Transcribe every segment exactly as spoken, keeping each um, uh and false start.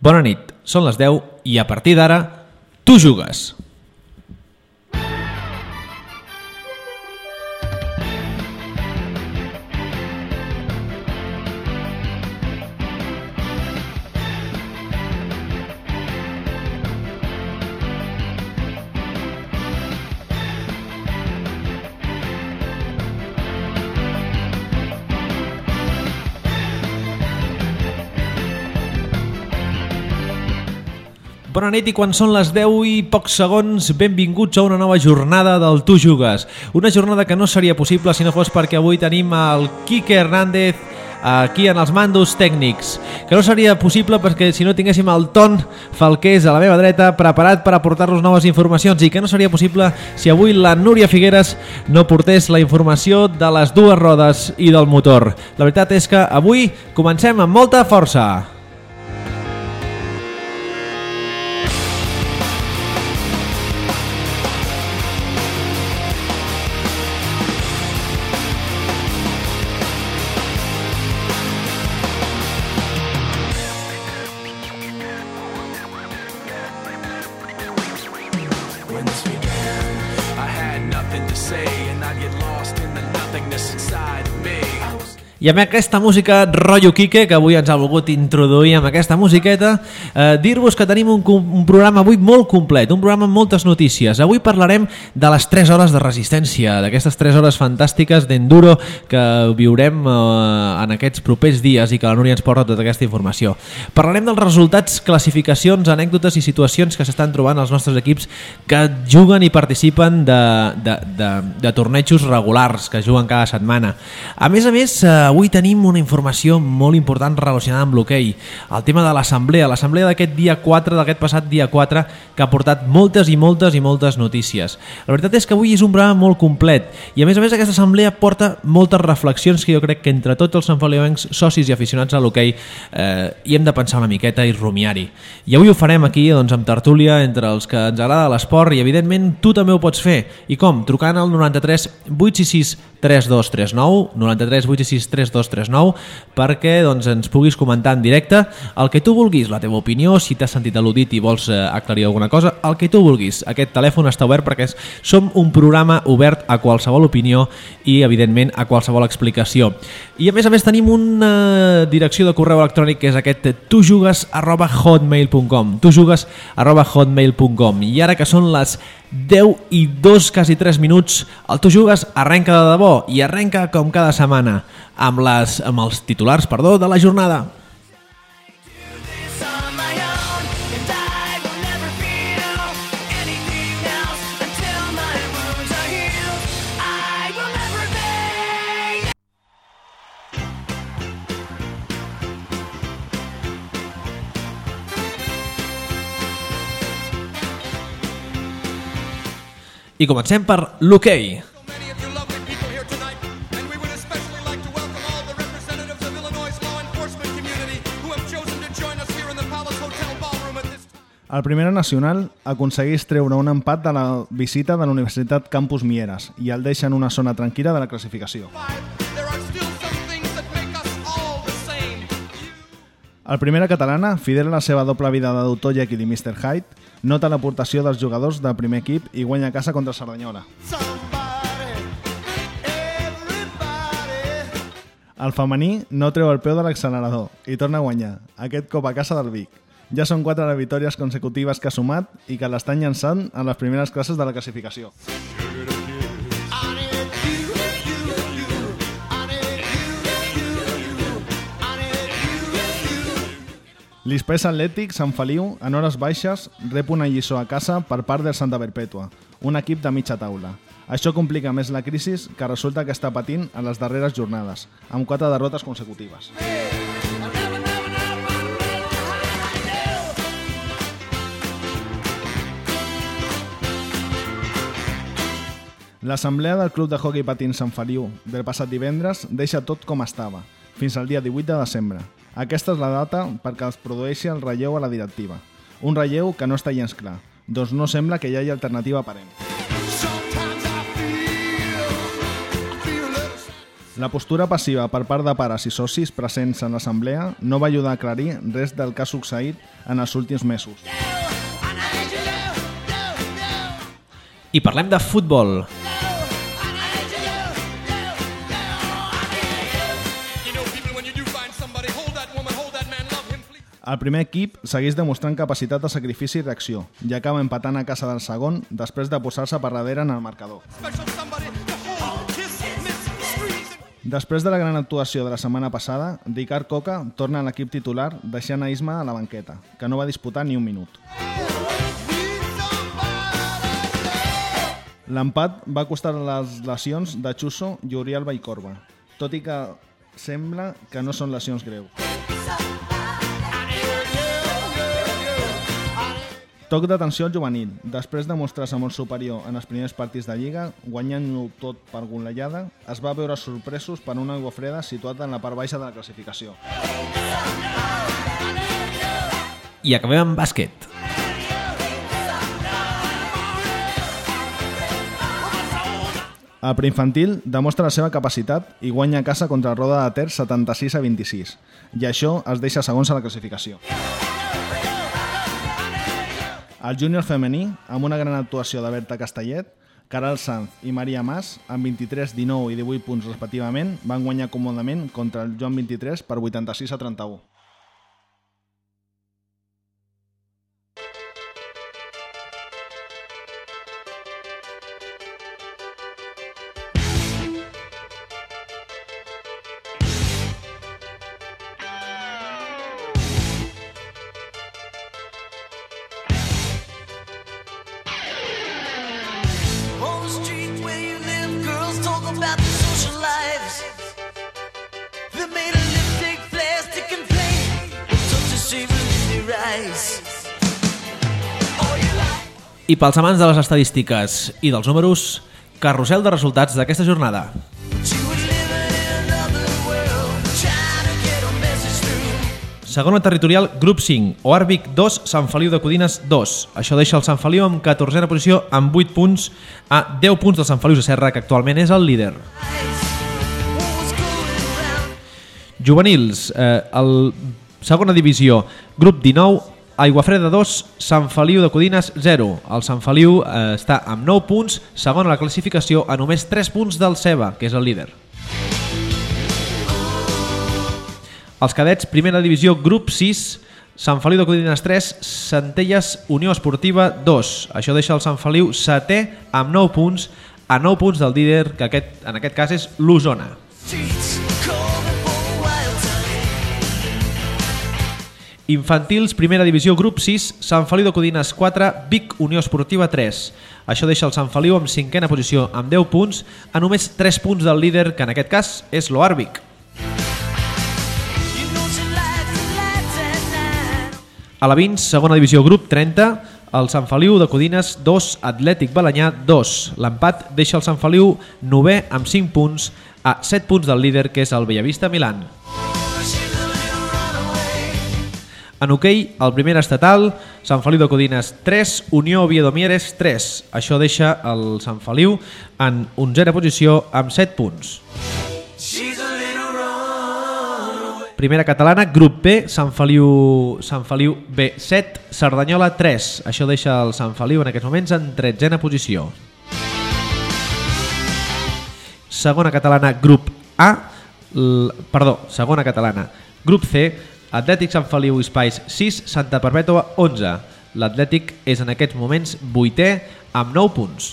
Bona nit, són les deu i a partir d'ara, tu jugues. Bona nit i quan són les deu i pocs segons, benvinguts a una nova jornada del Tu Jugues. Una jornada que no seria possible si no fos perquè avui tenim el Quique Hernández aquí en els mandos tècnics. Que no seria possible perquè si no tinguéssim el Ton Falqués a la meva dreta preparat per aportar-nos noves informacions i que no seria possible si avui la Núria Figueres no portés la informació de les dues rodes i del motor. La veritat és que avui comencem amb molta força. I amb aquesta música rotllo Quique, que avui ens ha volgut introduir amb aquesta musiqueta, eh, dir-vos que tenim un, un programa avui molt complet, un programa amb moltes notícies. Avui parlarem de les tres hores de resistència, d'aquestes tres hores fantàstiques d'enduro que viurem eh, en aquests propers dies i que la Núria ens porta tota aquesta informació. Parlarem dels resultats, classificacions, anècdotes i situacions que s'estan trobant els nostres equips que juguen i participen de, de, de, de tornejos regulars que juguen cada setmana. A més a més, eh, avui tenim una informació molt important relacionada amb l'hoquei. El tema de l'assemblea, l'assemblea d'aquest dia quatre, d'aquest passat dia quatre, que ha portat moltes i moltes i moltes notícies. La veritat és que avui és un programa molt complet i a més a més aquesta assemblea porta moltes reflexions que jo crec que entre tots els sanfeliuencs, socis i aficionats a l'hoquei eh, hi hem de pensar una miqueta i rumiar-hi. I avui ho farem aquí doncs, amb tertúlia entre els que ens agrada l'esport i evidentment tu també ho pots fer. I com? Trucant al noranta-tres vuit sis sis tres dos tres nou, noranta-tres vuit sis sis tres dos tres nou, perquè doncs, ens puguis comentar en directe el que tu vulguis, la teva opinió, si t'has sentit al·ludit i vols eh, aclarir alguna cosa, el que tu vulguis. Aquest telèfon està obert perquè som un programa obert a qualsevol opinió i, evidentment, a qualsevol explicació. I, a més a més, tenim una direcció de correu electrònic que és aquest tujugues arroba hotmail punt com tujugues arroba hotmail punt com i ara que són les deu i dos, quasi tres minuts, el Tu Jugues arrenca de debò i arrenca com cada setmana amb, les, amb els titulars perdó, de la jornada. I comencem per l'hoquei. El Primera Nacional aconsegueix treure un empat de la visita de la Universitat Campus Mieres i el deixa en una zona tranquil·la de la classificació. El Primera Catalana, fidel a la seva doble vida de doctor Jekyll i mister Hyde, nota l'aportació dels jugadors del primer equip i guanya a casa contra Cerdanyola. El femení no treu el peu de l'accelerador i torna a guanyar, aquest cop a casa del Vic. Ja són quatre les victòries consecutives que ha sumat i que l'estan llançant en les primeres classes de la classificació. L'Express Atlètic Sant Feliu, en hores baixes, rep una lliçó a casa per part del Santa Perpètua, un equip de mitja taula. Això complica més la crisi que resulta que està patint en les darreres jornades, amb quatre derrotes consecutives. L'assemblea del Club de Hockey Patins Sant Feliu del passat divendres deixa tot com estava, fins al dia divuit de desembre. Aquesta és la data perquè es produeixi el relleu a la directiva. Un relleu que no està gens clar, doncs no sembla que hi hagi alternativa aparent. La postura passiva per part de pares i socis presents en l'assemblea no va ajudar a aclarir res del que ha succeït en els últims mesos. I parlem de futbol. El primer equip segueix demostrant capacitat de sacrifici i reacció i acaba empatant a casa del segon després de posar-se per darrere en el marcador. Després de la gran actuació de la setmana passada, Ricard Coca torna a l'equip titular deixant a Isma a la banqueta, que no va disputar ni un minut. L'empat va costar les lesions de Chuso i Oriol Vallcorba, tot i que sembla que no són lesions greus. Toc d'atenció al juvenil. Després de mostrar-se molt superior en els primers partits de Lliga, guanyant-ho tot per golejada, es va veure sorpresos per un Aigua Freda situat en la part baixa de la classificació. I acabem amb bàsquet. El preinfantil demostra la seva capacitat i guanya a casa contra el Roda de Ter setanta-sis a vint-i-sis, i això els deixa segons a la classificació. El júnior femení, amb una gran actuació de Berta Castellet, Caral Sanz i Maria Mas, amb vint-i-tres, dinou i divuit punts respectivament, van guanyar còmodament contra el Joan vint-i-tres per vuitanta-sis a trenta-u. I pels amants de les estadístiques i dels números, carrusel de resultats d'aquesta jornada. Segona territorial, grup cinc, Oarvic dos, Sant Feliu de Codines dos. Això deixa el Sant Feliu en catorzena posició amb vuit punts a deu punts del Sant Feliu Sasserra, que actualment és el líder. Juvenils, eh, el segona divisió, grup dinou, Aiguafreda dos, Sant Feliu de Codines zero. El Sant Feliu eh, està amb nou punts, segon a la classificació, a només tres punts del Ceba, que és el líder. Els cadets, primera divisió, grup sis, Sant Feliu de Codines tres, Centelles Unió Esportiva dos. Això deixa el Sant Feliu setè amb nou punts, a nou punts del líder, que aquest, en aquest cas és l'Osona. Infantils, primera divisió, grup sis, Sant Feliu de Codines quatre, Vic Unió Esportiva tres. Això deixa el Sant Feliu amb cinquena posició amb deu punts, a només tres punts del líder, que en aquest cas és l'Oarvic. A la vint, segona divisió, grup trenta, el Sant Feliu de Codines dos, Atlètic Balenyà dos. L'empat deixa el Sant Feliu novè amb cinc punts, a set punts del líder, que és el Bellavista Milan. En hoquei, el primer estatal, Sant Feliu de Codines tres, Unió Oviedo Mieres tres. Això deixa el Sant Feliu en onzena posició amb set punts. Primera catalana, grup B, Sant Feliu, Sant Feliu B set, Cerdanyola tres. Això deixa el Sant Feliu en aquests moments en tretzena posició. Segona catalana, grup A, l... perdó, segona catalana, grup C, Atlètic Sant Feliu Espais sis, Santa Perpètua onze. L'Atlètic és en aquests moments vuitè amb nou punts.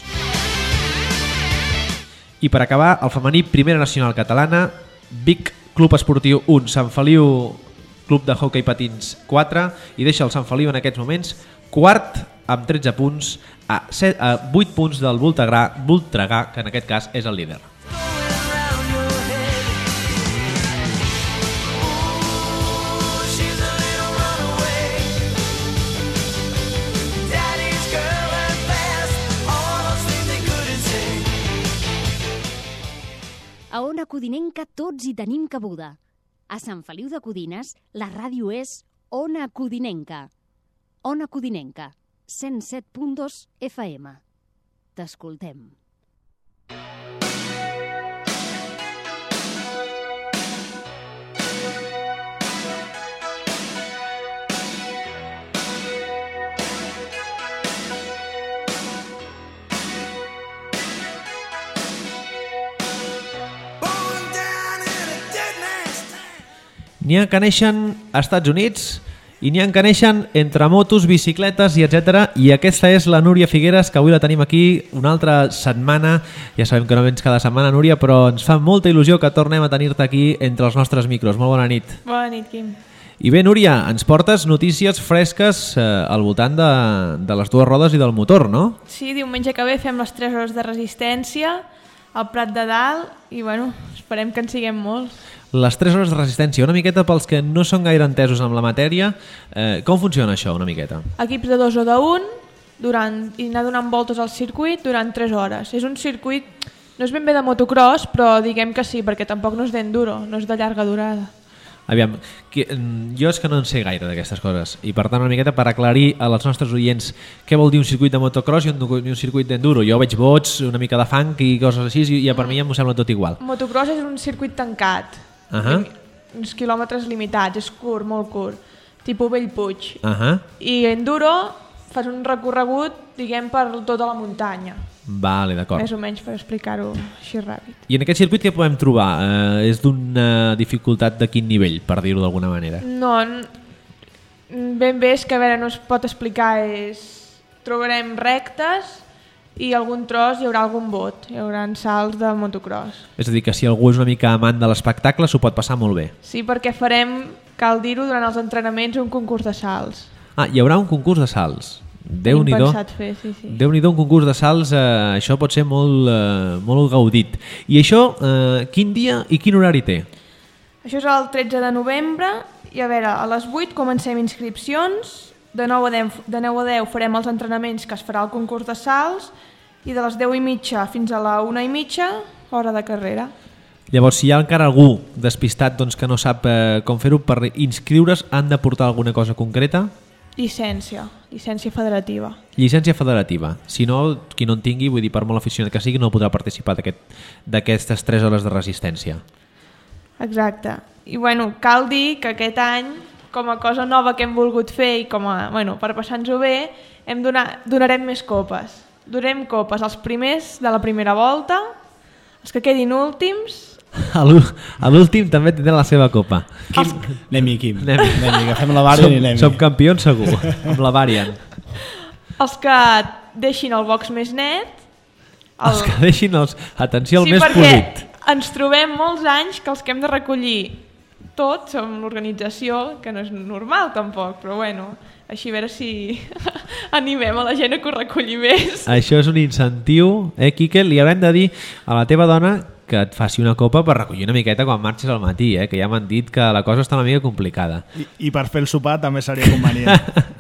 I per acabar, el femení, primera nacional catalana, Vic Club Esportiu un, Sant Feliu Club de Hockey Patins quatre, i deixa el Sant Feliu en aquests moments quart amb tretze punts, a, set, a vuit punts del Voltregà, Voltregà, que en aquest cas és el líder. A Ona Codinenca tots hi tenim cabuda. A Sant Feliu de Codines, la ràdio és Ona Codinenca. Ona Codinenca, cent set punt dos F M. T'escoltem. N'hi ha que neixen als Estats Units i n'hi ha que neixen entre motos, bicicletes i etcètera. I aquesta és la Núria Figueres, que avui la tenim aquí una altra setmana. Ja sabem que no vens cada setmana, Núria, però ens fa molta il·lusió que tornem a tenir-te aquí entre els nostres micros. Molt bona nit. Bona nit, Quim. I bé, Núria, ens portes notícies fresques eh, al voltant de, de les dues rodes i del motor, no? Sí, diumenge que ve fem les tres hores de resistència al Prat de Dalt i bueno, esperem que en siguem molts. Les tres hores de resistència, una miqueta pels que no són gaire entesos amb la matèria, eh, com funciona això una miqueta? Equips de dos o d'un durant, i anar donant voltes al circuit durant tres hores. És un circuit, no és ben bé de motocross, però diguem que sí, perquè tampoc no és d'enduro, no és de llarga durada. Aviam, que, jo és que no en sé gaire d'aquestes coses i per tant una miqueta per aclarir als nostres oients què vol dir un circuit de motocross i un, un circuit d'enduro. Jo veig bots, una mica de funk i coses així i, i per mi ja m'ho sembla tot igual. Motocross és un circuit tancat, uh -huh. uns quilòmetres limitats, és curt, molt curt, tipus Bellpuig. Uh -huh. I enduro fas un recorregut, diguem, per tota la muntanya. Vale, d'acord. Més o menys per explicar-ho així ràpid. I en aquest circuit què podem trobar? Eh, és d'una dificultat de quin nivell, per dir-ho d'alguna manera? No, ben bé és que a veure, no es pot explicar, és... trobarem rectes i algun tros hi haurà algun bot, hi haurà salts de motocross. És a dir, que si algú és una mica amant de l'espectacle s'ho pot passar molt bé. Sí, perquè farem, cal dir-ho, durant els entrenaments un concurs de salts. Ah, hi haurà un concurs de salts. Déu-n'hi-do. pensat fer, sí, sí. Déu-n'hi-do, un concurs de salts, eh, això pot ser molt, eh, molt gaudit. I això, eh, quin dia i quin horari té? Això és el tretze de novembre i a veure, a les vuit comencem inscripcions, de nou a deu, de nou a deu farem els entrenaments que es farà el concurs de salts i de les deu i mitja fins a la una i mitja, hora de carrera. Llavors, si hi ha encara algú despistat doncs, que no sap eh, com fer-ho, per inscriure's han de portar alguna cosa concreta? Llicència, llicència federativa. Llicència federativa. Si no, qui no en tingui, vull dir, per molt aficionat que sigui, no podrà participar d'aquestes aquest, tres hores de resistència. Exacte. I bueno, cal dir que aquest any, com a cosa nova que hem volgut fer i com a, bueno, per passar-nos-ho bé, hem donat, donarem més copes. Donem copes als primers de la primera volta, els que quedin últims... A l'últim també tindrà la seva copa. Quim, anem-hi, Quim. Anem. Anem-hi, agafem la Variant i anem-hi. Som campions segur, amb la Variant. Els que deixin el box més net... El... Els que deixin els... Atenció, el sí, més polit. Sí, perquè ens trobem molts anys que els que hem de recollir tots som l'organització, que no és normal tampoc, però bueno, així a veure si animem a la gent a que ho recolli més. Això és un incentiu, eh, Quique? Li haurem de dir a la teva dona que et faci una copa per recollir una miqueta quan marxes al matí, eh? Que ja m'han dit que la cosa està una mica complicada. I, i per fer el sopar també seria convenient.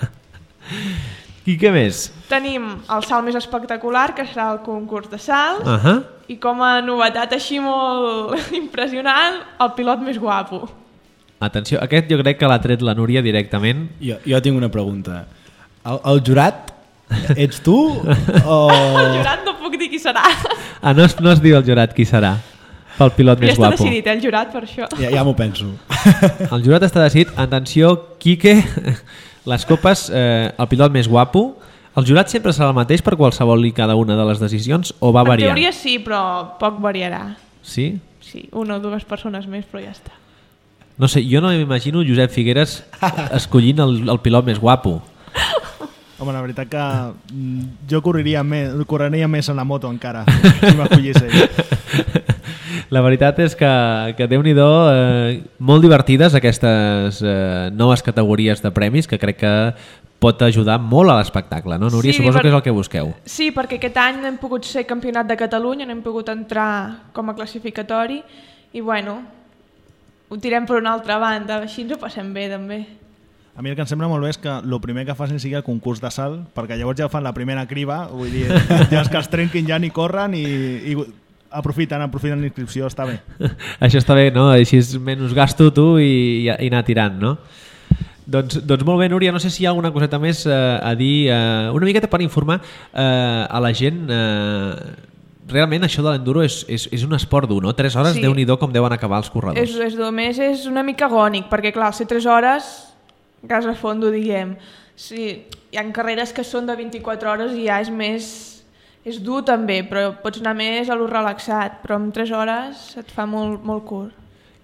I què més? Tenim el salt més espectacular, que serà el concurs de salts, uh -huh. i com a novetat així molt impressionant, el pilot més guapo. Atenció, aquest jo crec que l'ha tret la Núria directament. Jo, jo tinc una pregunta. El, el jurat, ets tu o... El jurat no puc dir qui serà. Ah, no es, no es diu el jurat qui serà pel pilot ja més guapo. Ja està decidit, eh, el jurat, per això. Ja, ja m'ho penso. El jurat està decidit. Atenció, Quique, les copes, eh, el pilot més guapo. El jurat sempre serà el mateix per qualsevol i cada una de les decisions o va variant? En teoria sí, però poc variarà. Sí? Sí, una o dues persones més, però ja està. No sé, jo no m'imagino Josep Figueres escollint el, el pilot més guapo. Home, la veritat que jo correria més, correria més en la moto encara, si m'acollís ell. La veritat és que, que Déu-n'hi-do, eh, molt divertides aquestes eh, noves categories de premis que crec que pot ajudar molt a l'espectacle, no, Núria? Sí, Suposo per... que és el que busqueu. Sí, perquè aquest any no hem pogut ser campionat de Catalunya, no hem pogut entrar com a classificatori i bueno, ho tirem per una altra banda, així ens ho passem bé també. A mi el que em sembla molt bé és que el primer que facin sigui el concurs de salt, perquè llavors ja fan la primera criba, vull dir, ja els que es trenquin ja ni corren i, i aprofiten, aprofiten l'inscripció, està bé. Això està bé, no? Així és menys gasto tu i, i anar tirant, no? Doncs, doncs molt bé, Núria, no sé si hi ha alguna coseta més eh, a dir, eh, una miqueta per informar eh, a la gent. Eh, realment això de l'enduro és, és, és un esport dur, no? Tres hores, sí. Déu-n'hi-do com deuen acabar els corredors. És, és, només és una mica agònic, perquè clar, ser tres hores, gas a fondo, diguem. Sí, hi ha carreres que són de vint-i-quatre hores i ja és més... És dur també, però pots anar més a lo relaxat, però en tres hores et fa molt, molt curt.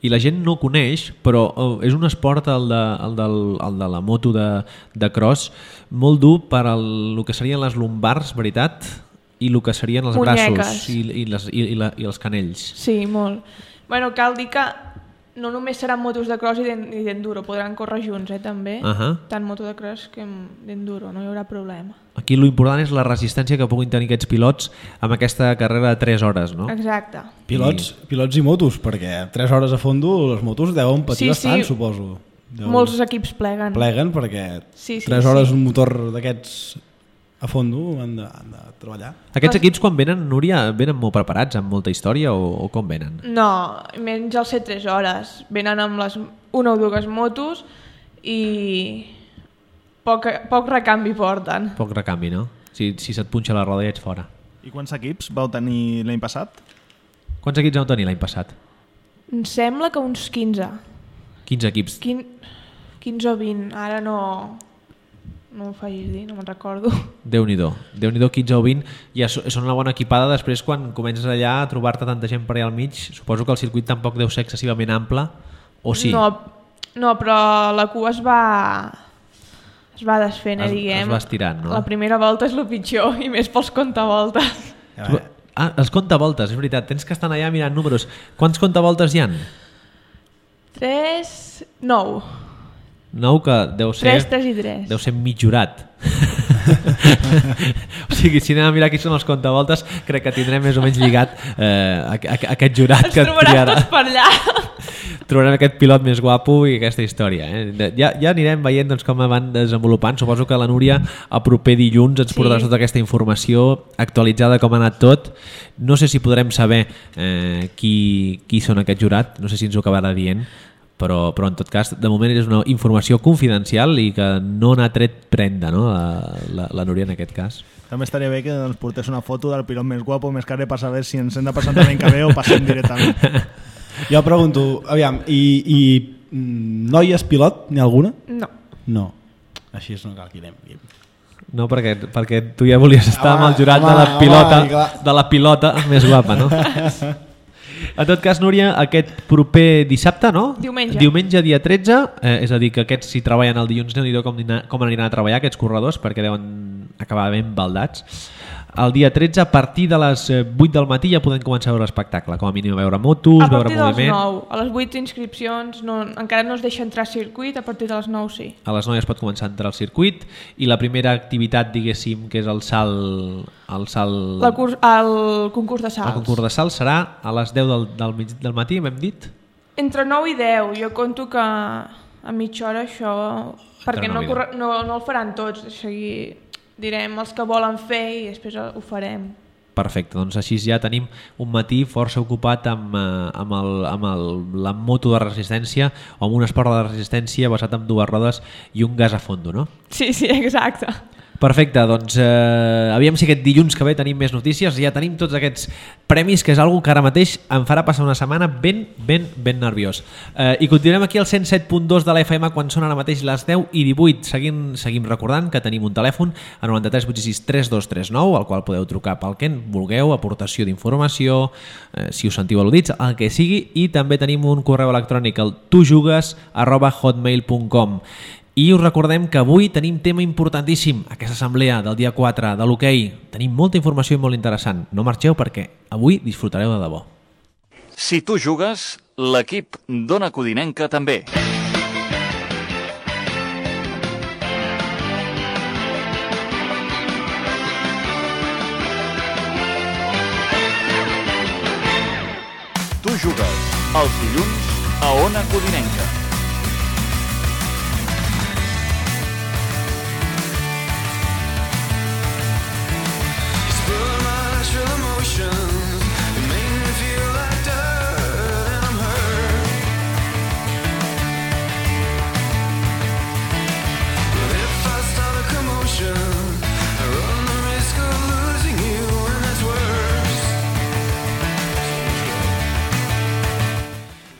i la gent no coneix, però és un esport el de, el del, el de la moto de, de cross molt dur per el, el que serien les lumbars, veritat? I el que serien els Munyeques. braços i, i, les, i, i, la, i els canells. Sí, molt. Bueno, cal dir que no només seran motos de cross i d'enduro, podran córrer junts, eh, també. Uh -huh. Tant moto de cross que d'enduro, no hi haurà problema. Aquí l'important és la resistència que puguin tenir aquests pilots amb aquesta carrera de tres hores, no? Exacte. Pilots, I... pilots i motos, perquè tres hores a fondo les motos deuen patir Sí, bastant, sí. suposo. Deuen... Molts equips pleguen. Pleguen perquè Sí, sí, tres hores sí. un motor d'aquests a fondo han de, han de treballar. Aquests equips quan venen, Núria, venen molt preparats, amb molta història o, o com venen? No, menys al ser tres hores. Venen amb les una o dues motos i poc, poc recanvi porten. Poc recanvi, no? Si, si se't punxa la roda ja ets fora. I quants equips vau tenir l'any passat? Quants equips vau tenir l'any passat? Em sembla que uns quinze. quinze equips. Quin... quinze o vint, ara no... no ho facis dir, no me'n recordo. Déu-n'hi-do, Déu-n'hi-do, quinze o vint, ja són una bona equipada. Després, quan comences allà a trobar-te tanta gent per allà al mig, suposo que el circuit tampoc deu ser excessivament ample, o sí? No, no però la cua es va... es va desfent, eh, Es- diguem. es va estirant, no? La primera volta és el pitjor, i més pels contavoltes. Ah, els contavoltes, és veritat, tens que estar allà mirant números. Quants contavoltes hi han? Tres... nou. Nou, que deu ser... Tres, tres i tres. Deu ser mig jurat. O sigui, si anem a mirar qui són els contavoltes, crec que tindrem més o menys lligat eh, a, a, a aquest jurat Els que et trobaràs triarà. tots per allà. Trobarem aquest pilot més guapo i aquesta història. Eh? Ja, ja anirem veient doncs, com van desenvolupant. Suposo que la Núria el proper dilluns ens Sí. portarà tota aquesta informació actualitzada com ha anat tot. No sé si podrem saber eh, qui, qui són aquest jurat, no sé si ens ho acabarà dient, però, però en tot cas, de moment és una informació confidencial i que no n'ha tret prenda, no? la, la, la Núria en aquest cas. També estaria bé que ens portés una foto del pilot més guapo, més carrer, per saber si ens hem de passar l'any que ve o passem directament. Jo pregunto, aviam, i, i mm, noies pilot, n'hi ha alguna? No. No. Així és no cal que anem. No, perquè, perquè tu ja volies estar Home, amb el jurat home, de la pilota, home, clar. de la pilota més guapa, no? En tot cas, Núria, aquest proper dissabte, no? Diumenge. Diumenge, dia tretze, eh, és a dir, que aquests si treballen el dilluns, no com, com aniran a treballar aquests corredors, perquè deuen acabar ben baldats. El dia tretze, a partir de les vuit del matí ja podem començar a veure l'espectacle, com a mínim a veure motos, A veure partir de les moviment. nou. A les vuit inscripcions no, encara no es deixa entrar a circuit, a partir de les nou sí. A les nou ja es pot començar a entrar al circuit i la primera activitat, diguéssim, que és el salt... El, salt, La curs, el concurs de salts. el concurs de salt serà a les deu del, del, mig, del matí, hem dit? Entre nou i deu. Jo conto que a mitja hora això... Perquè nou no, i deu. corre, no, no el faran tots. O sigui, direm els que volen fer i després ho farem. Perfecte, doncs així ja tenim un matí força ocupat amb, eh, amb, el, amb el, la moto de resistència o amb un esport de resistència basat en dues rodes i un gas a fondo, no? Sí, sí, exacte. Perfecte, doncs eh, aviam si aquest dilluns que ve tenim més notícies. Ja tenim tots aquests premis, que és algo que ara mateix em farà passar una setmana ben, ben, ben nerviós. Eh, I continuem aquí al cent set punt dos de la F M quan són ara mateix les deu i divuit. Seguim, seguim recordant que tenim un telèfon a nou tres vuit sis tres dos tres nou, al qual podeu trucar pel que vulgueu, aportació d'informació, eh, si us sentiu al·ludits, el que sigui, i també tenim un correu electrònic al tujugues arroba hotmail punt com. I us recordem que avui tenim tema importantíssim, aquesta assemblea del dia quatre de l'hoquei. Tenim molta informació i molt interessant. No marxeu perquè avui disfrutareu de debò. Si tu jugues, l'equip d'Ona Codinenca també. Tu jugues els dilluns a Ona Codinenca.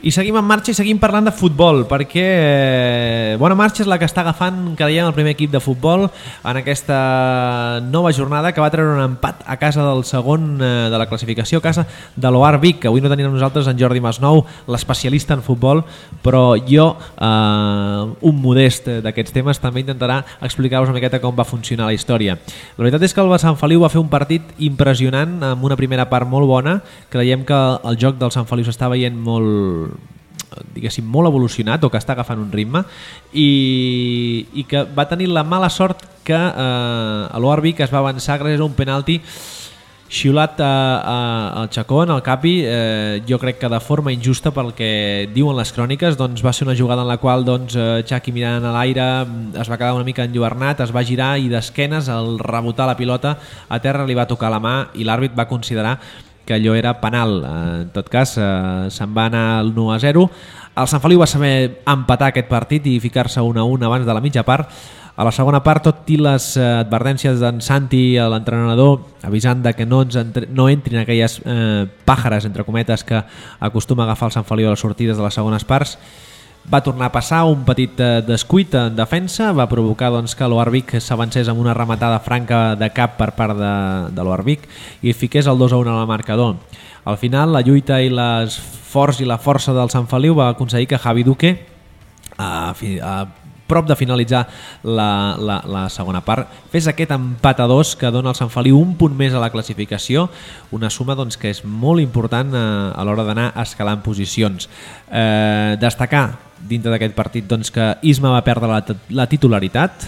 I seguim en marxa i seguim parlant de futbol, perquè eh, bona marxa és la que està agafant, creiem, el primer equip de futbol en aquesta nova jornada, que va treure un empat a casa del segon eh, de la classificació, a casa de l'O A R Vic, que avui no tenim amb nosaltres en Jordi Masnou, l'especialista en futbol, però jo, eh, un modest d'aquests temes, també intentarà explicar-vos una miqueta com va funcionar la història. La veritat és que el Sant Feliu va fer un partit impressionant, amb una primera part molt bona. Creiem que el joc del Sant Feliu s'està veient molt, diguéssim, molt evolucionat, o que està agafant un ritme, i, i que va tenir la mala sort que eh, a l'O A R Vic es va avançar gràcies a un penalti xiulat a, a, al Chacón, al Capi, eh, jo crec que de forma injusta, pel que diuen les cròniques. Doncs va ser una jugada en la qual doncs, Chaki, mirant a l'aire, es va quedar una mica enlluernat, es va girar i d'esquenes, al rebotar la pilota a terra, li va tocar la mà i l'àrbit va considerar que allò era penal. En tot cas, eh, se'n va anar el nou a zero. El Sant Feliu va saber empatar aquest partit i ficar-se un a un abans de la mitja part. A la segona part, tot i les advertències d'en Santi, l'entrenador, avisant de que no, ens entre, no entrin aquelles eh, pàjares, entre cometes, que acostuma a agafar el Sant Feliu a les sortides de les segones parts, va tornar a passar un petit eh, descuit en defensa, va provocar doncs, que l'O A R Vic s'avancés amb una rematada franca de cap per part de, de l'O A R Vic i fiqués el dos a un al marcador. Al final, la lluita i les forts i la força del Sant Feliu va aconseguir que Javi Duque, a, a prop de finalitzar la, la, la segona part, fes aquest empat a dos que dona al Sant Feliu un punt més a la classificació, una suma doncs, que és molt important a, a l'hora d'anar escalant posicions. Eh, destacar dintre d'aquest partit doncs, que Isma va perdre la, la titularitat,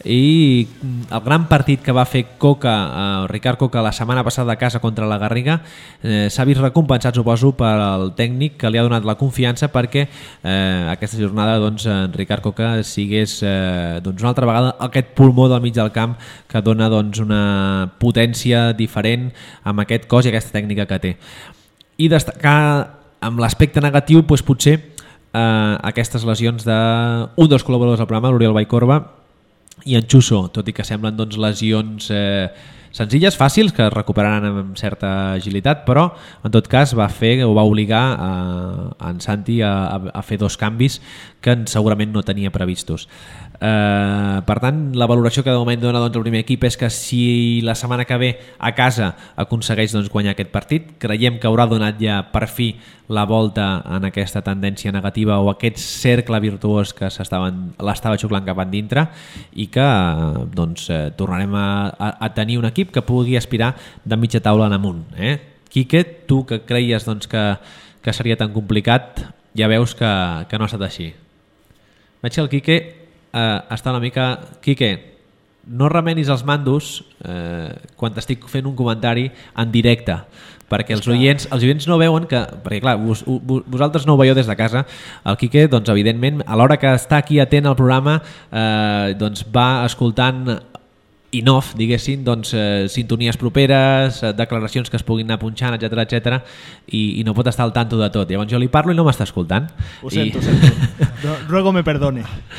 i el gran partit que va fer Coca, eh, Ricard Coca, la setmana passada a casa contra la Garriga, eh, s'ha vist recompensat, suposo, per al tècnic que li ha donat la confiança perquè eh, aquesta jornada doncs, en Ricard Coca sigués eh, doncs, una altra vegada aquest pulmó del mig del camp que dona doncs, una potència diferent amb aquest cos i aquesta tècnica que té. I destacar amb l'aspecte negatiu doncs, potser eh, aquestes lesions d'un dels col·laboradors del programa, l'Oriol Vallcorba, i en Xuso, tot i que semblen doncs, lesions eh, senzilles, fàcils, que es recuperaran amb certa agilitat, però en tot cas va fer o va obligar a, a en Santi a, a fer dos canvis que segurament no tenia previstos. Eh, per tant, la valoració que de moment dona doncs, el primer equip és que si la setmana que ve a casa aconsegueix doncs, guanyar aquest partit, creiem que haurà donat ja per fi la volta en aquesta tendència negativa o aquest cercle virtuós que l'estava xuclant cap endintre, i que doncs, eh, tornarem a, a, a tenir un equip que pugui aspirar de mitja taula en amunt. Eh? Quique, tu que creies doncs, que, que seria tan complicat, ja veus que, que no ha estat així. Veig que el Quique eh, està una mica... Quique, no remenis els mandos eh, quan t'estic fent un comentari en directe, perquè els oients, els oients no veuen que... Perquè clar, vos, vos, vosaltres no ho veieu des de casa. El Quique, doncs, evidentment, a l'hora que està aquí atent al programa, eh, doncs va escoltant in-off, diguéssim, doncs, eh, sintonies properes, eh, declaracions que es puguin anar punxant, etcètera, etcètera, i, i no pot estar al tanto de tot. Llavors jo li parlo i no m'està escoltant. Ho sento, I... ho sento. Ruego me perdone.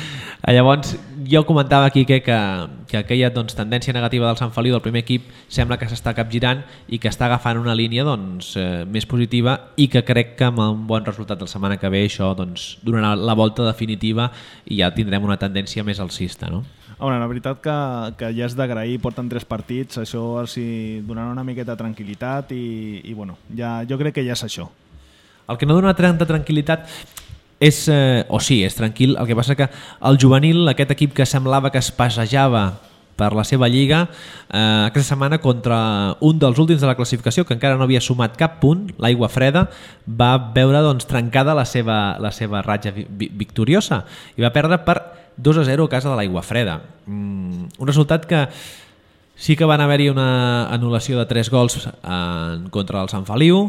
Llavors jo comentava aquí que, que, que aquella doncs, tendència negativa del Sant Feliu del primer equip sembla que s'està capgirant i que està agafant una línia doncs, eh, més positiva, i que crec que amb un bon resultat la setmana que ve això doncs, donarà la volta definitiva i ja tindrem una tendència més alcista, no? Home, la veritat que, que ja és d'agrair, porten tres partits, això els hi donarà una miqueta de tranquil·litat i, i bueno, ja, jo crec que ja és això. El que no dona tanta tranquil·litat és, eh, o sí, és tranquil, el que passa que el juvenil, aquest equip que semblava que es passejava per la seva lliga, eh, aquesta setmana contra un dels últims de la classificació que encara no havia sumat cap punt, l'Aigua Freda, va veure doncs, trencada la seva, la seva ratxa vi victoriosa i va perdre per dos a zero a casa de l'Aigua Freda. Mm, un resultat que sí que van haver-hi una anul·lació de tres gols en contra del Sant Feliu,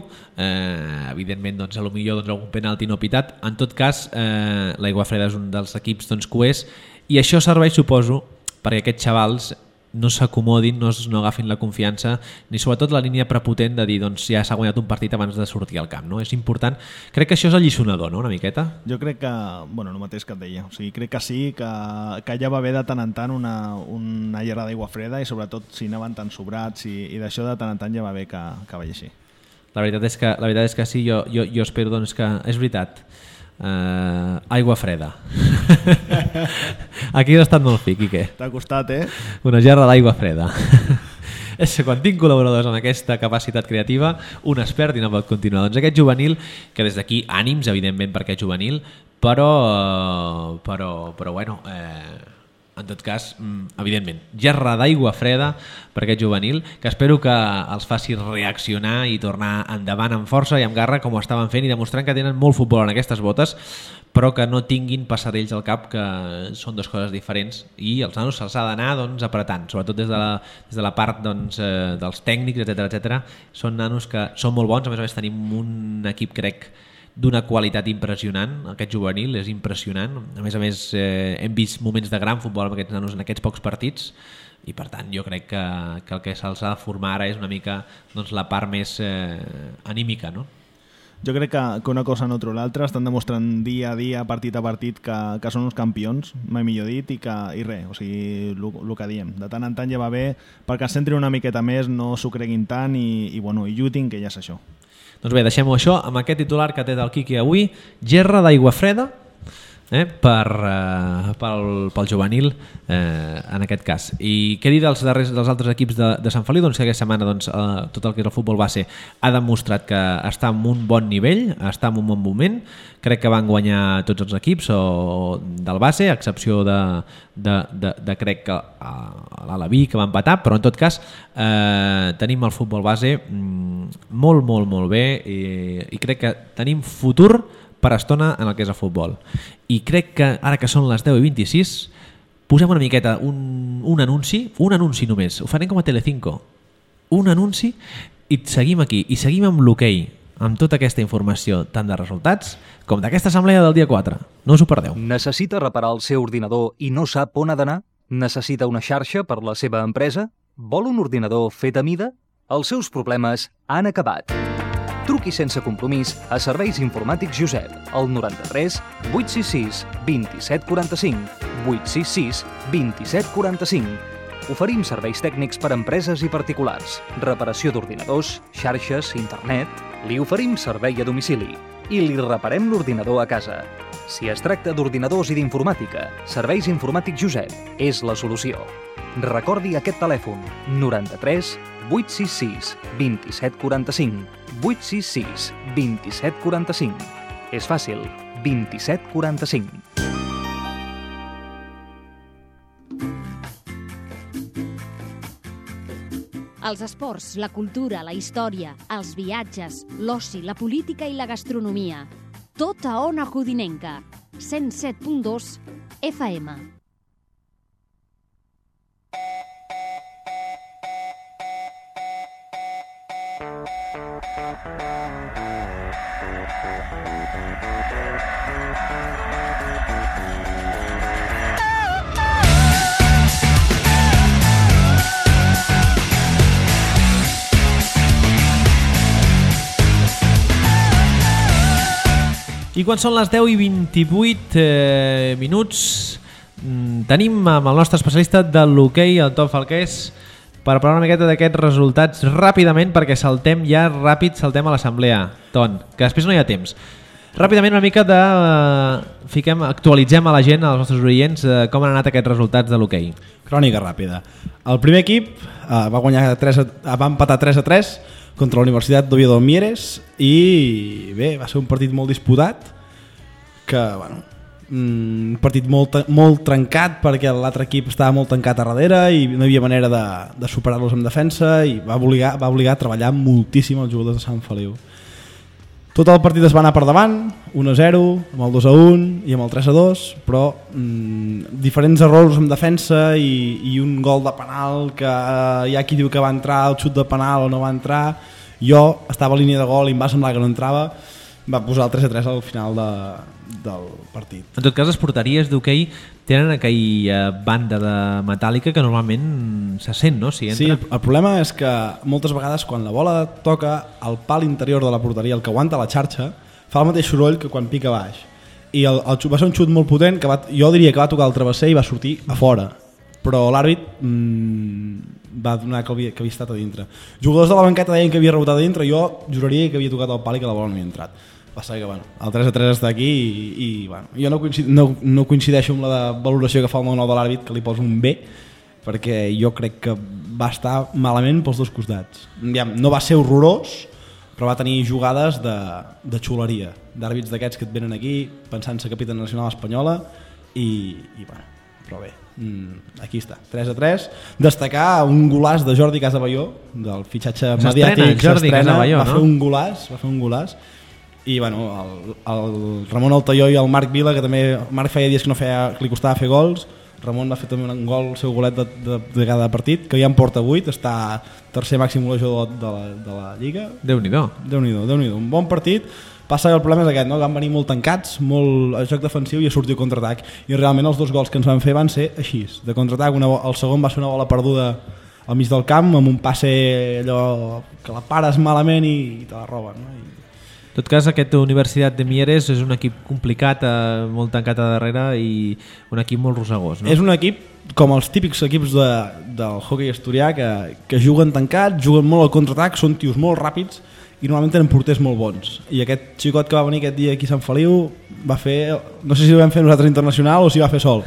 eh, evidentment doncs, a lo millor doncs, algun penalti no pitat. En tot cas, eh, l'Aigua Freda és un dels equips doncs, coers, i això serveix, suposo, perquè aquests xavals no s'acomodin, no, no agafin la confiança, ni sobretot la línia prepotent de dir doncs, ja s'ha guanyat un partit abans de sortir al camp, no? És important. Crec que això és alliçonador, no?, una miqueta. Jo crec que, bueno, el mateix que et deia, o sigui, crec que sí, que, que ja va haver de tant en tant una, una llarga d'aigua freda, i sobretot si anaven tan sobrats i, i d'això de tant en tant ja va bé que, que vagi així. La veritat és que, la veritat és que sí, jo, jo, jo espero doncs, que... És veritat, uh, aigua freda. Aquí has estat molt fi, Quique. T'ha costat, eh? Una gerra d'aigua freda. És que quan tinc col·laboradors amb aquesta capacitat creativa, un expert i no pot continuar. Doncs aquest juvenil, que des d'aquí ànims, evidentment, perquè és juvenil, però, però, però bueno... Eh, en tot cas, evidentment, gerra d'aigua freda per aquest juvenil, que espero que els faci reaccionar i tornar endavant amb força i amb garra, com ho estaven fent, i demostrant que tenen molt futbol en aquestes botes, però que no tinguin passadells al cap, que són dues coses diferents, i els nanos se'ls ha d'anar doncs, apretant, sobretot des de la, des de la part doncs, eh, dels tècnics, etcètera etcètera. Són nanos que són molt bons, a més a més tenim un equip, crec, d'una qualitat impressionant. Aquest juvenil és impressionant. A més a més, eh, hem vist moments de gran futbol amb aquests nanos en aquests pocs partits, i per tant jo crec que, que el que se'ls ha de formar ara és una mica doncs, la part més eh, anímica, no? Jo crec que, que una cosa no treu l'altra, estan demostrant dia a dia, partit a partit, que, que són uns campions, mai millor dit, i, que, i res, o sigui, el que diem. De tant en tant ja va bé perquè es centrin una miqueta més, no s'ho creguin tant i, i, bueno, i lluitin, que ja és això. Doncs bé, deixem-ho això amb aquest titular que té del Quique avui, gerra d'aigua freda, eh, per, eh, pel, pel juvenil eh, en aquest cas. I què dir dels, darrers, dels altres equips de, de Sant Feliu? Doncs que aquesta setmana doncs, eh, tot el que és el futbol base ha demostrat que està en un bon nivell, està en un bon moment. Crec que van guanyar tots els equips o, del base, a excepció de, de, de, de crec que l'Alaví, que va empatar, però en tot cas eh, tenim el futbol base mm, molt, molt, molt bé, i, i crec que tenim futur per estona en el que és el futbol. I crec que ara que són les deu i vint-i-sis posem una miqueta un, un anunci, un anunci només, ho farem com a Telecinco, un anunci i seguim aquí, i seguim amb l'hoquei, amb tota aquesta informació, tant de resultats com d'aquesta assemblea del dia quatre. No us ho perdeu. Necessita reparar el seu ordinador i no sap on ha d'anar? Necessita una xarxa per la seva empresa? Vol un ordinador fet a mida? Els seus problemes han acabat. Truqui sense compromís a Serveis Informàtics Josep, al noranta-tres vuit sis sis vint set quaranta-cinc, vuit sis sis vint set quaranta-cinc. Oferim serveis tècnics per a empreses i particulars, reparació d'ordinadors, xarxes, internet. Li oferim servei a domicili i li reparem l'ordinador a casa. Si es tracta d'ordinadors i d'informàtica, Serveis Informàtics Josep és la solució. Recordi aquest telèfon: noranta-tres vuit sis sis vint set quaranta-cinc, vuit sis sis vint set quaranta-cinc. És fàcil, vint set quaranta-cinc. Els esports, la cultura, la història, els viatges, l'oci, la política i la gastronomia. Tot a Ona Codinenca. cent set punt dos F M. I quan són les deu i vint-i-vuit eh, minuts tenim amb el nostre especialista de l'hoquei, el Ton Falqués, per parlar una miqueta d'aquests resultats ràpidament, perquè saltem ja ràpid, saltem a l'assemblea, Ton, que després no hi ha temps. Ràpidament una mica de... Eh, fiquem, actualitzem a la gent, als nostres oients, eh, com han anat aquests resultats de l'hoquei. Crònica ràpida. El primer equip eh, va guanyar tres a, va empatar tres a tres contra la Universitat d'Oviedo Mieres i bé, va ser un partit molt disputat, que bueno, un partit molt, molt trencat perquè l'altre equip estava molt tancat a darrere i no hi havia manera de, de superar-los en defensa, i va obligar, va obligar a treballar moltíssim els jugadors de Sant Feliu. Tot el partit es va anar per davant, u a zero, amb el dos a un i amb el tres a dos, però mmm, diferents errors en defensa i, i un gol de penal que eh, hi ha qui diu que va entrar, el xut de penal o no va entrar. Jo estava a línia de gol i em va semblar que no entrava, va posar el tres a tres al final de, del partit. En tot cas, les porteries d'hoquei tenen aquella banda de metàl·lica que normalment se sent, no? Si entra... Sí, el problema és que moltes vegades quan la bola toca el pal interior de la porteria, el que aguanta la xarxa, fa el mateix soroll que quan pica baix. I el, el xut, va ser un xut molt potent que va, jo diria que va tocar el travesser i va sortir a fora. però l'àrbit mmm, va donar que havia, que havia estat a dintre. Jugadors de la banqueta deien que havia rebotat a dintre, jo juraria que havia tocat el pal i que la bola no havia entrat. Passa que bueno, el tres a tres està aquí i, i bueno, jo no, coincid, no, no coincideixo amb la valoració que fa el nou nou de l'àrbit, que li posa un B, perquè jo crec que va estar malament pels dos costats. No va ser horrorós, però va tenir jugades de, de xuleria, d'àrbits d'aquests que et venen aquí pensant-se capità nacional espanyola i, i bueno, però bé, aquí està, tres a tres. Destacar un golàs de Jordi Casaballó, del fitxatge mediàtic, Jordi Casaballó, va fer un golàs, va fer un golàs. I bueno, el, el Ramon Altaió i el Marc Vila, que també el Marc feia dies que no feia, que li costava fer gols. Ramon va fer també un gol, el seu golet de, de, de cada partit, que ja en porta vuit, està tercer màxim golejador de la, de la Lliga. Déu-n'hi-do. Déu-n'hi-do, Déu-n'hi-do. Un bon partit. Passa que el problema és aquest, no? Que van venir molt tancats, molt a joc defensiu i a sortir contraatac. I realment els dos gols que ens van fer van ser així, de contraatac. Una, el segon va ser una bola perduda al mig del camp, amb un passe allò que la pares malament i, i te la roben, no? I, en tot cas, aquest Universitat de Mieres és un equip complicat, eh, molt tancat a darrere i un equip molt rosegós, no? És un equip com els típics equips de, del hoquei asturià que, que juguen tancats, juguen molt al contraatac, són tios molt ràpids i normalment tenen porters molt bons. I aquest xicot que va venir aquest dia aquí a Sant Feliu va fer, no sé si ho vam fer nosaltres internacional o si va fer sol,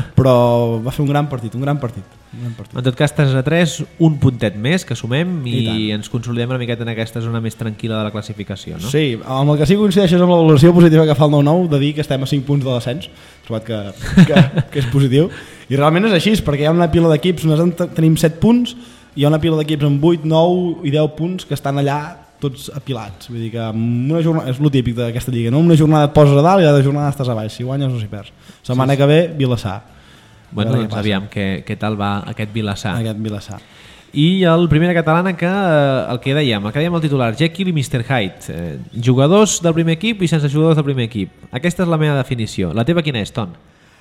però va fer un gran partit, un gran partit. Un gran partit. En tot cas, tres a tres, un puntet més que sumem i, I ens consolidem una miqueta en aquesta zona més tranquil·la de la classificació, no? Sí, amb el que sí coincideixes amb la valoració positiva que fa el nou nou de dir que estem a cinc punts de descens, trobat que, que, que és positiu, i realment és així, perquè hi ha una pila d'equips, nosaltres tenim set punts, hi ha una pila d'equips amb vuit, nou i deu punts que estan allà tots apilats, vull dir que una jornada, és el típic d'aquesta lliga, no? Una jornada et poses a dalt i l'altra jornada estàs a baix, si guanyes o si perds. Setmana sí, sí. que ve, Vilassar. Bueno, doncs aviam què, què tal va aquest Vilassar. Aquest Vilassar. I el Primera Catalana, que el que dèiem, el que dèiem el titular, Jekyll i mister Hyde, eh, jugadors del primer equip i sense jugadors del primer equip. Aquesta és la meva definició. La teva quina és, Ton?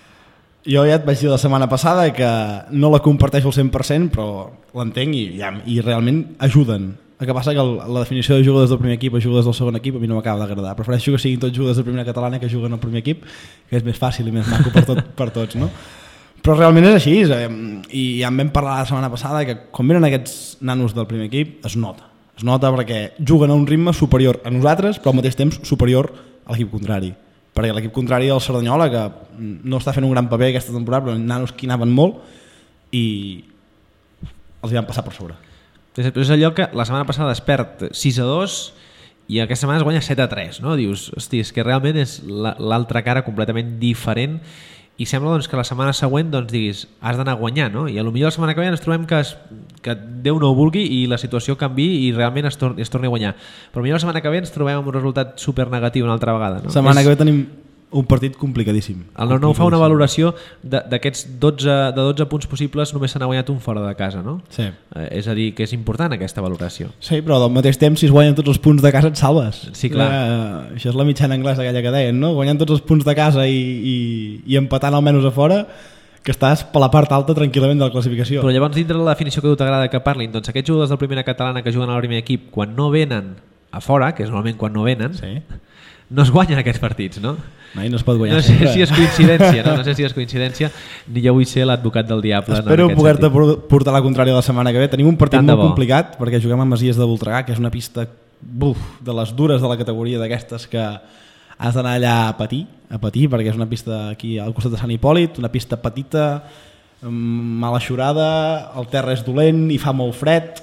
Jo ja et vaig dir la setmana passada que no la comparteixo al cent per cent, però l'entenc i, i realment ajuden. El que passa que el, la definició de jugadors del primer equip o jugadors del segon equip a mi no m'acaba d'agradar. Prefereixo que siguin tots jugadors de Primera Catalana que juguen al primer equip, que és més fàcil i més maco per, tot, per tots, no? Però realment és així, i ja en vam parlar la setmana passada que quan venen aquests nanos del primer equip es nota. Es nota perquè juguen a un ritme superior a nosaltres, però al mateix temps superior a l'equip contrari. Perquè l'equip contrari del Cerdanyola, que no està fent un gran paper aquesta temporada, però nanos que anaven molt i els hi van passar per sobre. És allò que la setmana passada es perd sis a dos i aquesta setmana es guanya set a tres, no? Dius, hosti, és que realment és l'altra cara completament diferent i sembla doncs, que la setmana següent doncs, diguis, has d'anar a guanyar, no? I a lo millor la setmana que ve ens trobem que, es, que Déu no ho vulgui i la situació canvi i realment es, tor es torni a guanyar. Però millor la setmana que ve ens trobem amb un resultat super negatiu una altra vegada, no? La setmana és... que ve tenim un partit complicadíssim. El nou nou fa una valoració d'aquests dotze, de dotze punts possibles, només se n'ha guanyat un fora de casa, no? Sí. Eh, és a dir, que és important aquesta valoració. Sí, però al mateix temps si es guanyen tots els punts de casa et salves. Sí, clar. Eh, això és la mitjana anglesa aquella que deien, no? Guanyant tots els punts de casa i, i, i empatant almenys a fora, que estàs per la part alta tranquil·lament de la classificació. Però llavors dintre de la definició que tu t'agrada que parlin, doncs aquests jugadors del Primera Catalana que juguen al primer equip quan no venen a fora, que és normalment quan no venen, sí, no es guanyen aquests partits, no? No, i no es pot guanyar no sé sempre. si és coincidència, no? No sé si és coincidència, ni jo vull ser l'advocat del diable. Espero no, poder-te portar la contrària la setmana que ve. Tenim un partit Tant molt bo. complicat perquè juguem a Masies de Voltregà, que és una pista buf, de les dures de la categoria d'aquestes que has d'anar allà a patir, a patir, perquè és una pista aquí al costat de Sant Hipòlit, una pista petita, mal aixorada, el terra és dolent i fa molt fred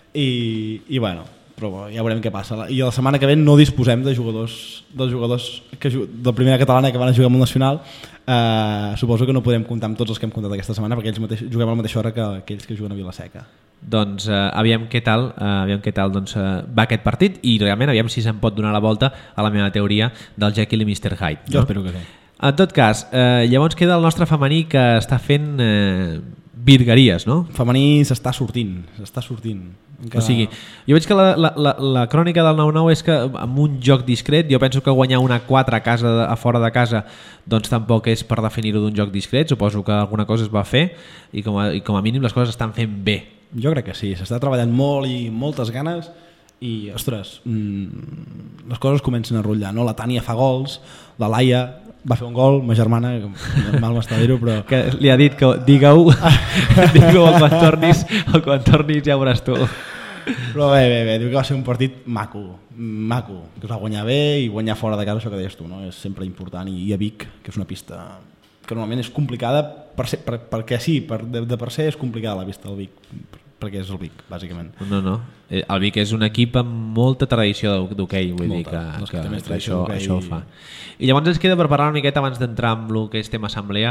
i, i bueno, però ja veurem què passa. I la setmana que ve no disposem de jugadors dels jugadors que, de Primera Catalana que van a jugar amb el Nacional. Eh, suposo que no podem comptar amb tots els que hem comptat aquesta setmana perquè ells mateix, juguem a la mateixa hora que aquells que juguen a Vilaseca. Doncs eh, aviam què tal, eh, aviam què tal doncs, eh, va aquest partit i realment aviam si se'n pot donar la volta a la meva teoria del Jekyll i mister Hyde. Jo no? espero que sí. En tot cas, eh, llavors queda el nostre femení que està fent eh, virgueries, no? Femení s'està sortint, s'està sortint. Encara... O sigui, jo veig que la, la, la, la crònica del nou nou és que amb un joc discret, jo penso que guanyar una quatre a, casa, a fora de casa doncs tampoc és per definir-ho d'un joc discret, suposo que alguna cosa es va fer i com a, i com a mínim les coses estan fent bé. Jo crec que sí, s'està treballant molt i moltes ganes i, ostres, mmm, les coses comencen a rotllar, no? La Tània fa gols, la Laia va fer un gol, ma germana, mal m'està dir-ho, però... Que li ha dit que digue-ho, digue-ho quan tornis, o quan tornis ja veuràs tu. Però bé, bé, bé, diu que va ser un partit maco, maco, que es va guanyar bé i guanyar fora de casa, això que deies tu, no? És sempre important, i a Vic, que és una pista que normalment és complicada, per ser, per, perquè sí, per, de, de per ser és complicada la pista del Vic, perquè és el Vic, bàsicament. No, no, el Vic és un equip amb molta tradició d'hoquei, vull dir que, no, que, que, que això, això ho fa. I llavors ens queda per parlar una miqueta abans d'entrar amb el que és tema assemblea,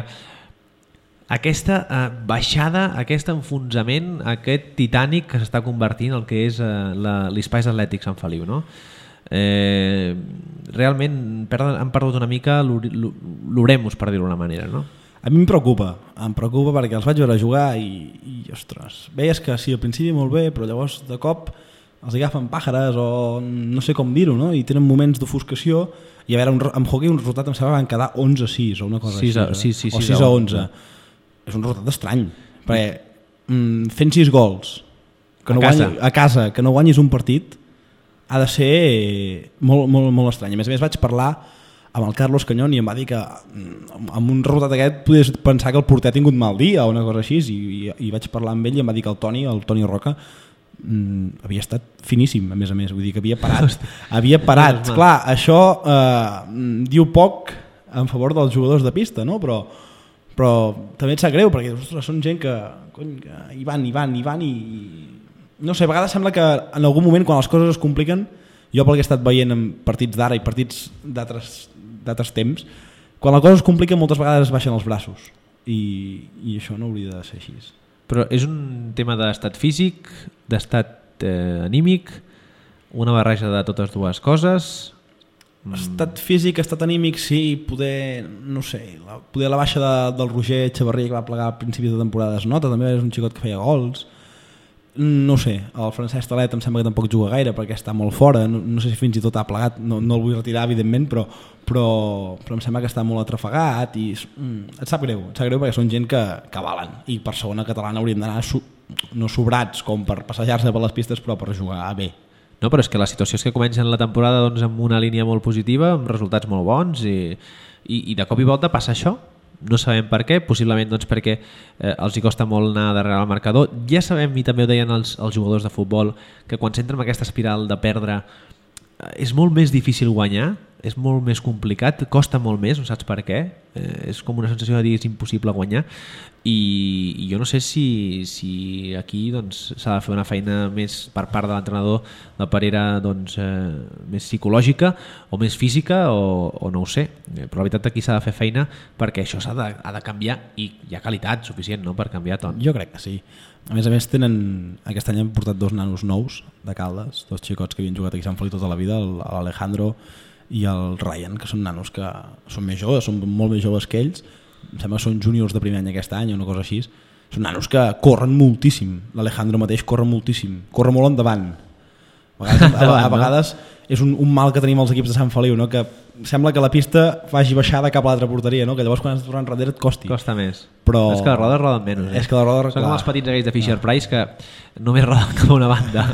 aquesta eh, baixada, aquest enfonsament, aquest Titanic que s'està convertint en el que és eh, l'Espais Atlètic Sant Feliu, no? Eh, realment perden, han perdut una mica l'oremus, per dir-ho d'una manera, no? A mi em preocupa, em preocupa perquè els vaig veure jugar i, i ostres, veies que sí, al principi molt bé, però llavors de cop els agafen pàjares o no sé com dir-ho, no? I tenen moments d'ofuscació i a veure, un, amb hockey un resultat em sembla van quedar onze a sis o una cosa sis a, així, sí, sí, o sis sis a onze. És un resultat estrany, perquè mm, fent sis gols que no a, casa. Guanyi, a casa, que no guanyis un partit ha de ser molt, molt, molt estrany. A més a més vaig parlar amb el Carlos Cañón i em va dir que amb un resultat aquest podies pensar que el porter ha tingut mal dia o una cosa així, i, i, i vaig parlar amb ell i em va dir que el Toni, el Toni Roca mm, havia estat finíssim, a més a més, vull dir que havia parat, havia parat. Clar, això eh, diu poc en favor dels jugadors de pista, no? Però però també et sap greu perquè ostres, són gent que, cony, que hi van, hi van, hi van i no sé, a vegades sembla que en algun moment quan les coses es compliquen, jo pel que he estat veient en partits d'ara i partits d'altres temps, quan la cosa es complica moltes vegades es baixen els braços i, i això no hauria de ser així. Però és un tema d'estat físic, d'estat eh, anímic, una barreja de totes dues coses. Estat físic, estat anímic, sí, poder, no sé, la, poder la baixa de, del Roger Echeverría que va plegar a principis de temporada es nota, també és un xicot que feia gols, no sé, el Francesc Talet em sembla que tampoc juga gaire perquè està molt fora, no, no sé si fins i tot ha plegat, no, no el vull retirar evidentment, però, però, però em sembla que està molt atrafegat i mm, et sap greu, et sap greu perquè són gent que, que valen i per segona catalana hauríem d'anar so, no sobrats com per passejar-se per les pistes però per jugar bé. No, però és que la situació és que comencen la temporada doncs, amb una línia molt positiva, amb resultats molt bons i, i, i de cop i volta passa això. No sabem per què, possiblement doncs, perquè eh, els hi costa molt anar darrere el marcador. Ja sabem, i també ho deien els, els jugadors de futbol, que quan s'entra en aquesta espiral de perdre eh, és molt més difícil guanyar, és molt més complicat, costa molt més, no saps per què, eh, és com una sensació de dir és impossible guanyar i, i jo no sé si, si aquí doncs, s'ha de fer una feina més per part de l'entrenador de parera doncs, eh, més psicològica o més física o, o no ho sé, però la veritat aquí s'ha de fer feina perquè això s'ha de, ha de canviar i hi ha qualitat suficient no, per canviar tot. Jo crec que sí. A més a més tenen, aquest any han portat dos nanos nous de Caldes, dos xicots que havien jugat aquí a Sant Feliu tota la vida, l'Alejandro i el Ryan, que són nanos que són més joves, són molt més joves que ells, em sembla que són júniors de primer any aquest any o una cosa així, són nanos que corren moltíssim, l'Alejandro mateix corre moltíssim, corre molt endavant, a vegades, a, a vegades és un, un mal que tenim els equips de Sant Feliu, no? Que sembla que la pista vagi baixada cap a l'altra porteria, no? Que llavors quan has de tornar enrere et costi. Costa més, però... és que les rodes roden menys. Eh? És que les rodes... Són com els petits aquells de Fisher-Price que només roden cap a una banda.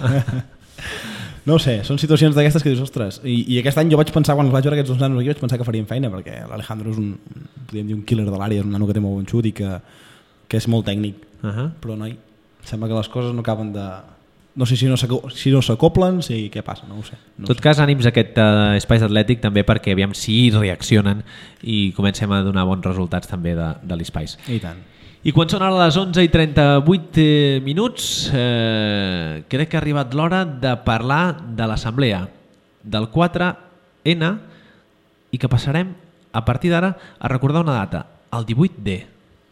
No sé, són situacions d'aquestes que dius, ostres, i, i aquest any jo vaig pensar, quan els vaig veure aquests dos nanos aquí, vaig pensar que farien feina, perquè l'Alejandro és un, podríem dir, un killer de l'àrea, és un nano que té molt bon xut i que, que és molt tècnic, uh -huh. però noi, sembla que les coses no acaben de... No sé si no s'acoplen, si què passa, no ho sé. En no tot sé. Cas, ànims a aquest uh, Espais Atlètic també perquè aviam si reaccionen i comencem a donar bons resultats també de, de l'Espais. I tant. I quan són ara les onze i trenta-vuit eh, minuts, eh, crec que ha arribat l'hora de parlar de l'assemblea del quatre ena i que passarem a partir d'ara a recordar una data, el divuit de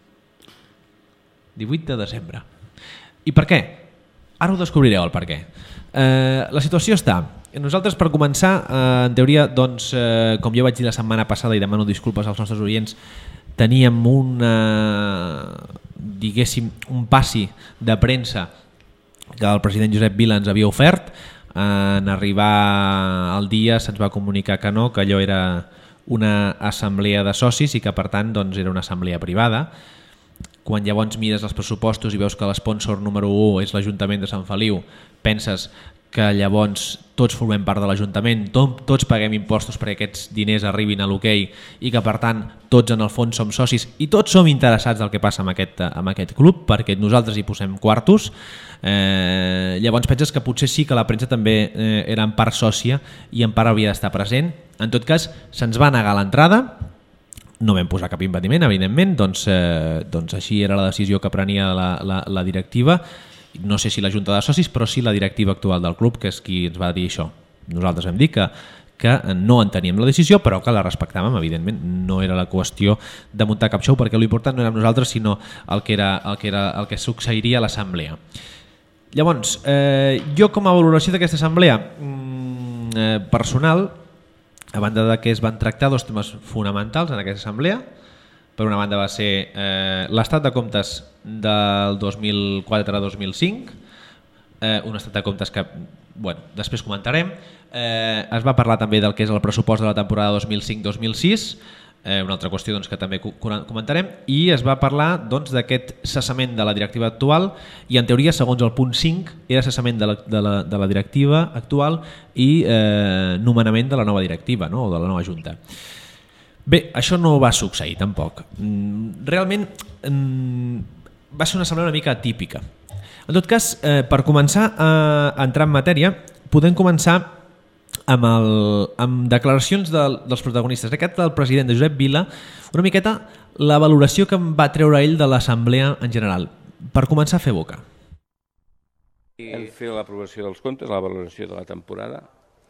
divuit de desembre. I per què? Ara ho descobrireu el per què. Eh, la situació està... Nosaltres, per començar, eh, en teoria, doncs, eh, com jo vaig dir la setmana passada i demano disculpes als nostres oients, teníem una, diguéssim, un passi de premsa que el president Josep Vila ens havia ofert. En arribar al dia se'ns va comunicar que no, que allò era una assemblea de socis i que per tant doncs, era una assemblea privada. Quan llavors mires els pressupostos i veus que l'esponsor número u és l'Ajuntament de Sant Feliu, penses que llavors tots formem part de l'Ajuntament, tot, tots paguem impostos perquè aquests diners arribin a l'hoquei i que per tant tots en el fons som socis i tots som interessats del que passa amb aquest, amb aquest club perquè nosaltres hi posem quartos. Eh, llavors penses que potser sí que la premsa també eh, era en part sòcia i en part havia d'estar present. En tot cas, se'ns va negar l'entrada, no vam posar cap impediment, evidentment, doncs, eh, doncs així era la decisió que prenia la, la, la directiva. No sé si la Junta de Socis, però sí la directiva actual del club, que és qui ens va dir això. Nosaltres vam dir que, que no enteníem la decisió, però que la respectàvem, evidentment. No era la qüestió de muntar cap show, perquè l'important no érem nosaltres, sinó el que, era, el que, era, el que succeiria a l'assemblea. Llavors, eh, jo com a valoració d'aquesta assemblea mm, eh, personal, a banda de que es van tractar dos temes fonamentals en aquesta assemblea. Per una banda va ser eh, l'estat de comptes del dos mil quatre a dos mil cinc, eh, un estat de comptes que bueno, després comentarem. Eh, es va parlar també del que és el pressupost de la temporada dos mil cinc dos mil sis, eh, una altra qüestió doncs, que també comentarem, i es va parlar doncs, d'aquest cessament de la directiva actual i en teoria, segons el punt cinc, era cessament de la, de la, de la directiva actual i eh, nomenament de la nova directiva, no? O de la nova junta. Bé, això no va succeir tampoc. Realment va ser una assemblea una mica atípica. En tot cas, eh, per començar a entrar en matèria, podem començar amb, el, amb declaracions del, dels protagonistes. Aquest del president de Josep Vila, una miqueta la valoració que va treure ell de l'assemblea en general. Per començar a fer boca. Hem fet l'aprovació dels comptes, la valoració de la temporada.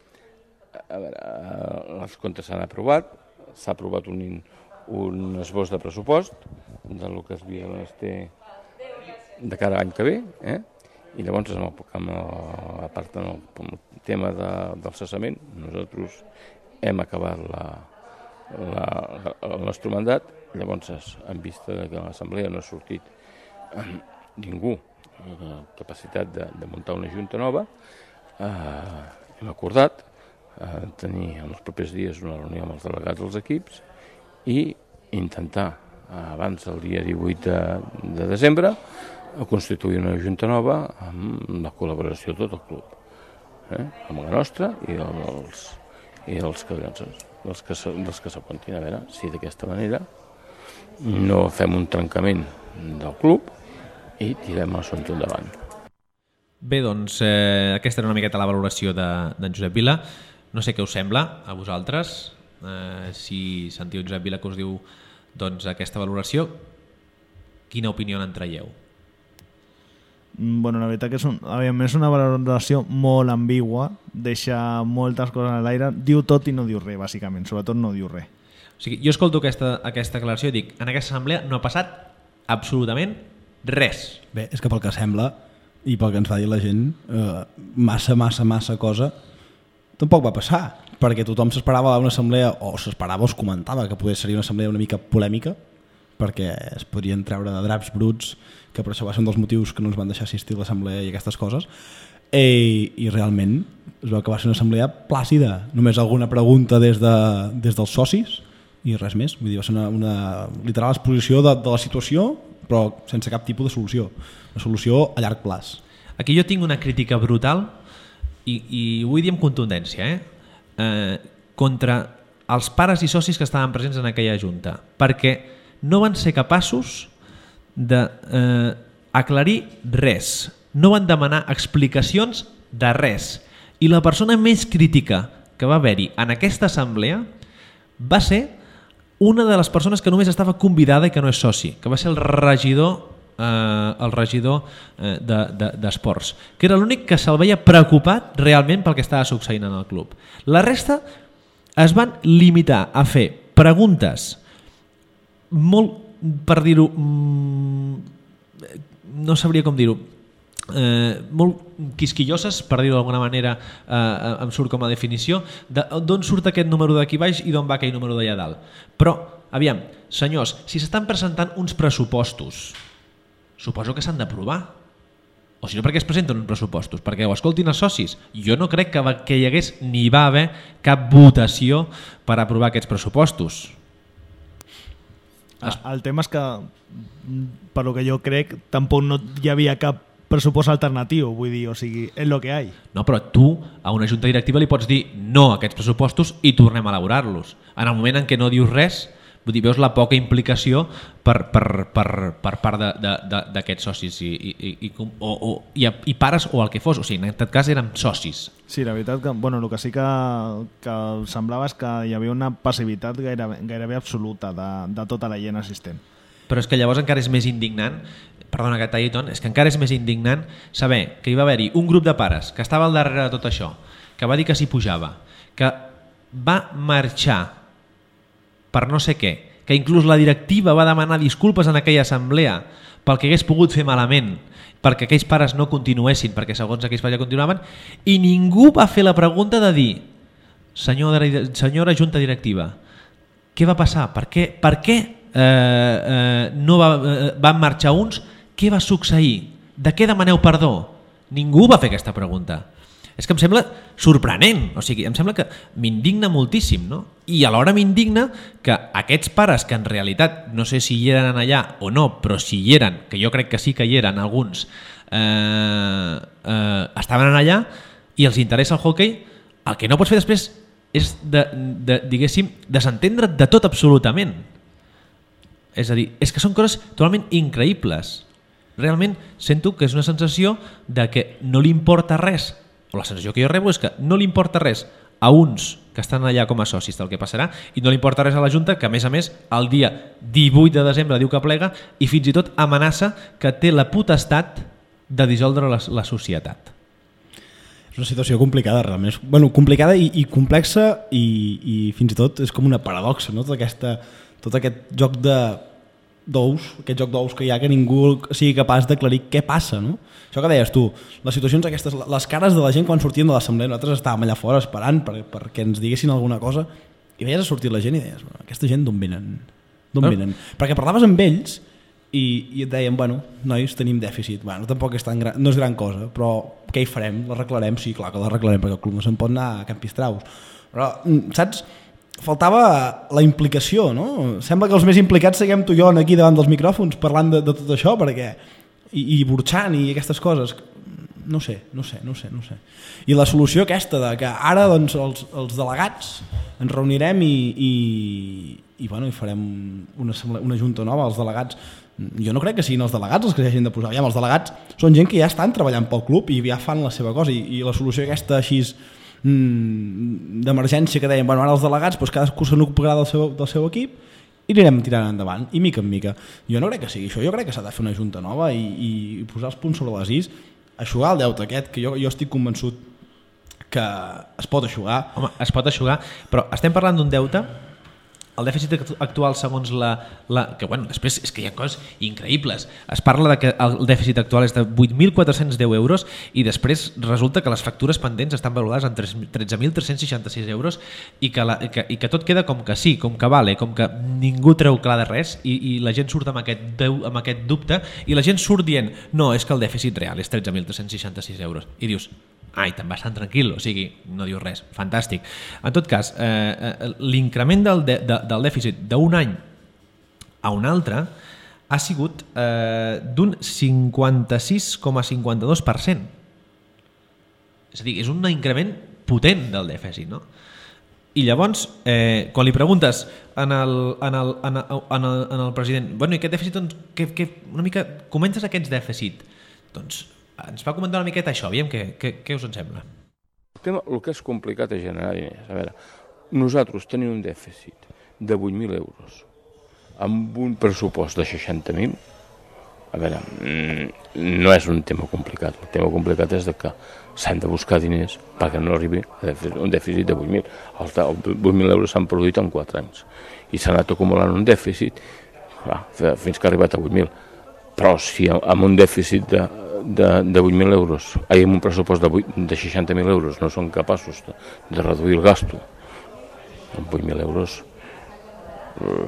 A veure, els comptes s'han aprovat, s'ha aprovat un, un esbós de pressupost del que es havia de de cara a l'any que ve, eh? I llavors amb el, amb el, a part del tema de, del cessament, nosaltres hem acabat la, la, el nostre mandat, llavors en vista de que l'assemblea no ha sortit ningú amb capacitat de, de muntar una junta nova, eh, hem acordat eh, tenir en els propers dies una reunió amb els delegats dels equips i intentar eh, abans del dia divuit de, de desembre a constituir una junta nova amb la col·laboració de tot el club, eh? Amb la nostra i dels, i dels que, dels que, dels que s'apuntin. A veure si d'aquesta manera no fem un trencament del club i tirem l'assumpte endavant. Bé, doncs eh, aquesta era una miqueta la valoració d'en de, Josep Vila. No sé què us sembla a vosaltres, eh, si sentiu Josep Vila que us diu doncs, aquesta valoració, quina opinió en traieu? Bueno, la veritat que és, un, és una valoració molt ambigua, deixa moltes coses en l'aire, diu tot i no diu res, bàsicament, sobretot no diu res. O sigui, jo escolto aquesta, aquesta declaració i dic, en aquesta assemblea no ha passat absolutament res. Bé, és que pel que sembla i pel que ens va dir la gent, eh, massa, massa, massa cosa tampoc va passar, perquè tothom s'esperava una assemblea, o s'esperava o es comentava que podia ser una assemblea una mica polèmica, perquè es podrien treure de draps bruts, que per això va ser un dels motius que no ens van deixar assistir a l'assemblea i aquestes coses, i, i realment es veu que va ser una assemblea plàcida, només alguna pregunta des, de, des dels socis i res més. Vull dir, va ser una, una literal exposició de, de la situació, però sense cap tipus de solució, una solució a llarg plaç. Aquí jo tinc una crítica brutal i, i ho vull dir amb contundència, eh? Eh, contra els pares i socis que estaven presents en aquella junta, perquè no van ser capaços d'aclarir eh, res, no van demanar explicacions de res, i la persona més crítica que va haver-hi en aquesta assemblea va ser una de les persones que només estava convidada i que no és soci, que va ser el regidor eh, el regidor eh, d'esports, de, de, que era l'únic que se'l veia preocupat realment pel que estava succeint en el club. La resta es van limitar a fer preguntes molt, per dir-ho, no sabria com dir-ho, eh, molt quisquilloses, per dir-ho d'alguna manera, eh, em surt com a definició, d'on surt aquest número d'aquí baix i d'on va aquell número d'allà dalt. Però, aviam, senyors, si s'estan presentant uns pressupostos, suposo que s'han d'aprovar. O si no, per què es presenten uns pressupostos? Perquè ho escoltin els socis. Jo no crec que, va, que hi hagués ni va haver cap votació per aprovar aquests pressupostos. Es... El tema és que, per lo que jo crec, tampoc no hi havia cap pressupost alternatiu, vull dir, o sigui, és el que hi ha. No, però tu a una junta directiva li pots dir no a aquests pressupostos i tornem a elaborar-los. En el moment en què no dius res, vull dir, veus la poca implicació per, per, per, per part d'aquests socis i, i, i, o, o, i, i pares o el que fos, o sigui, en aquest cas érem socis. Sí, la veritat que, bueno, el que sí que, que semblava és que hi havia una passivitat gairebé, gairebé absoluta de, de tota la gent assistent. Però és que llavors encara és més indignant, perdona que talli, Ton, és que encara és més indignant saber que hi va haver-hi un grup de pares que estava al darrere de tot això, que va dir que s'hi pujava, que va marxar per no sé què, que inclús la directiva va demanar disculpes en aquella assemblea pel que hagués pogut fer malament, perquè aquells pares no continuessin, perquè segons aquells pares ja continuaven, i ningú va fer la pregunta de dir senyora, senyora junta directiva, què va passar? Per què, per què eh, eh, no va, eh, van marxar uns? Què va succeir? De què demaneu perdó? Ningú va fer aquesta pregunta. És que em sembla sorprenent, o sigui, em sembla que m'indigna moltíssim, no? I alhora m'indigna que aquests pares, que en realitat no sé si hi eren allà o no, però si hi eren, que jo crec que sí que hi eren alguns, eh, eh, estaven allà i els interessa el hoquei, el que no pots fer després és, de, de, diguéssim, desentendre't de tot absolutament. És a dir, és que són coses totalment increïbles. Realment sento que és una sensació de que no li importa res, o la sensació que jo rebo és que no li importa res a uns que estan allà com a socis del que passarà i no li importa res a la Junta, que a més a més el dia divuit de desembre diu que plega i fins i tot amenaça que té la potestat de dissoldre la, la societat. És una situació complicada realment, bueno, complicada i, i complexa i, i fins i tot és com una paradoxa, no? Tot, aquesta, tot aquest joc de d'ous, aquest joc d'ous que hi ha, que ningú sigui capaç d'aclarir què passa, no? Això que deies tu, les situacions aquestes, les cares de la gent quan sortien de l'assemblea, nosaltres estàvem allà fora esperant per, perquè ens diguessin alguna cosa i veies a sortir la gent i deies, bueno, aquesta gent d'on venen? D'on no? venen? Perquè parlaves amb ells i, i et deien, bueno, nois, tenim dèficit, bueno, tampoc és tan gran, no és gran cosa, però què hi farem? L'arreglarem? Sí, clar que l'arreglarem, perquè el club no se'n pot anar a Campistraus. Però, saps? Faltava la implicació, no? Sembla que els més implicats seguem tu i jo aquí davant dels micròfons parlant de, de tot això, perquè i, i burxant i aquestes coses, no sé, no sé, no sé, no sé. I la solució aquesta de que ara doncs, els, els delegats ens reunirem i, i, i, bueno, i farem una, una junta nova, els delegats, jo no crec que siguin els delegats els que s'hagin de posar, ja, els delegats són gent que ja estan treballant pel club i ja fan la seva cosa i, i la solució aquesta així d'emergència que deien, bueno, ara els delegats doncs cadascú se n'ocuparà del seu, del seu equip i anirem tirant endavant, i mica en mica jo no crec que sigui això, jo crec que s'ha de fer una junta nova i, i posar els punts sobre les is, eixugar el deute aquest que jo, jo estic convençut que es pot eixugar. Home, es pot eixugar, però estem parlant d'un deute, el dèficit actual segons la, la... que bueno, després és que hi ha coses increïbles. Es parla de que el dèficit actual és de vuit mil quatre-cents deu euros i després resulta que les factures pendents estan valorades en tretze mil tres-cents seixanta-sis euros i que, la, que, i que tot queda com que sí, com que vale, com que ningú treu clar de res i, i la gent surt amb aquest, deu, amb aquest dubte i la gent surt dient no, és que el dèficit real és tretze mil tres-cents seixanta-sis euros i dius ai, te'n vas tan tranquil, o sigui, no dius res, fantàstic. En tot cas, eh, l'increment del, de, de, del dèficit d'un any a un altre ha sigut eh, d'un cinquanta-sis coma cinquanta-dos per cent. És a dir, és un increment potent del dèficit, no? I llavors, eh, quan li preguntes en el, en el, en el, en el, en el president, bueno, i aquest dèficit, doncs, que, que una mica comentes aquests dèficit, doncs ens va comentar una miqueta això, aviam què, què, què us en sembla. El tema, el que és complicat és generar diners. A veure, nosaltres tenim un dèficit de vuit mil euros amb un pressupost de seixanta mil, a veure, no és un tema complicat. El tema complicat és de que s'han de buscar diners perquè no arribi a un dèficit de vuit mil. Els vuit mil euros s'han produït en quatre anys i s'ha anat acumulant un dèficit clar, fins que ha arribat a vuit mil. Però si amb un dèficit de de, de vuit mil euros, ai, amb un pressupost de, de seixanta mil euros no són capaços de, de reduir el gasto amb vuit mil euros eh,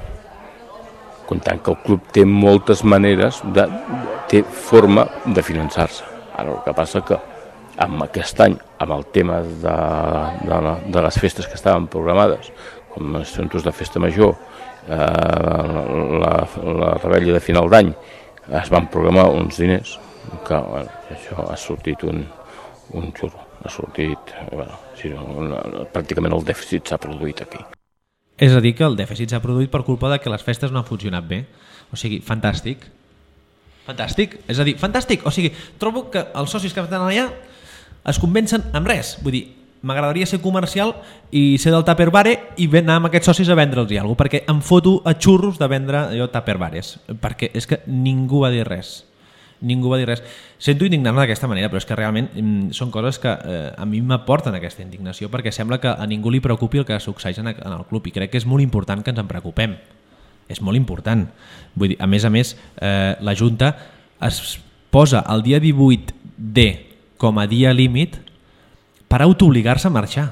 comptant que el club té moltes maneres de, té forma de finançar-se. Ara el que passa que amb aquest any, amb el tema de, de, de les festes que estaven programades com els centres de festa major, eh, la, la rebella de final d'any, es van programar uns diners que bueno, això ha sortit un, un xurro, ha sortit, bueno, sí, una, pràcticament el dèficit s'ha produït aquí. És a dir, que el dèficit s'ha produït per culpa de que les festes no han funcionat bé. O sigui, fantàstic. Fantàstic. És a dir, fantàstic. O sigui, trobo que els socis que estan allà es convencen amb res. Vull dir, m'agradaria ser comercial i ser del Tupperware i anar amb aquests socis a vendre'ls i alguna cosa, perquè em foto a xurros de vendre allò Tupperwares, perquè és que ningú va dir res. Ningú va dir res. Sento indignar-me d'aquesta manera, però és que realment mm, són coses que eh, a mi m'aporten aquesta indignació, perquè sembla que a ningú li preocupi el que succeeix en el club, i crec que és molt important que ens en preocupem. És molt important. Vull dir, a més a més, eh, la Junta es posa el dia divuit de com a dia límit per autoobligar-se a marxar.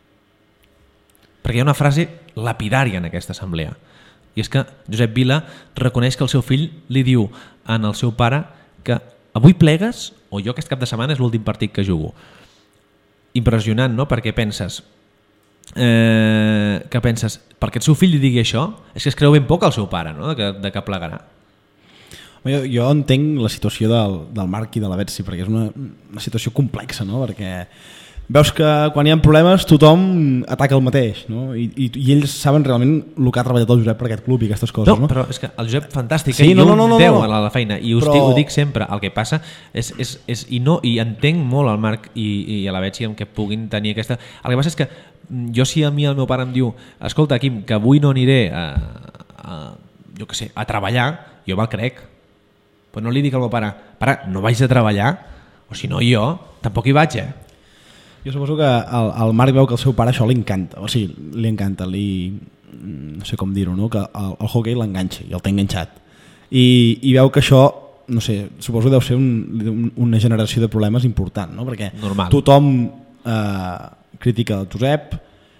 Perquè hi ha una frase lapidària en aquesta assemblea, i és que Josep Vila reconeix que el seu fill li diu en el seu pare que avui plegues o jo aquest cap de setmana és l'últim partit que jugo. Impressionant, no? Perquè penses eh, que penses perquè el seu fill li digui això és que es creu ben poc el seu pare, no? de, que, de que plegarà. Jo, jo entenc la situació del, del Marc i de la Betsy, perquè és una, una situació complexa, no? Perquè veus que quan hi ha problemes tothom ataca el mateix, no? I, i, i ells saben realment el que ha treballat el Josep per aquest club i aquestes coses. No, no? però és que el Josep fantàstic, sí, eh? no, jo no, no, no, deu no. a la feina i us però... dic, ho dic sempre, el que passa és, és, és i no, i entenc molt el Marc i, i a la Betsy en què puguin tenir aquesta... El que passa és que jo, si a mi el meu pare em diu escolta, Quim, que avui no aniré a, a, jo què sé, a treballar, jo me'l crec, però no li dic al meu pare, pare, no vaig a treballar, o si no jo tampoc hi vaig, eh? Jo suposo que el, el Marc veu que el seu pare això li encanta, o sigui, li encanta, li, no sé com dir-ho, no? Que el, el hockey l'enganxa i el té enganxat. I, I veu que això, no sé, suposo que deu ser un, un, una generació de problemes important, no? Perquè normal. Tothom eh, critica el Josep,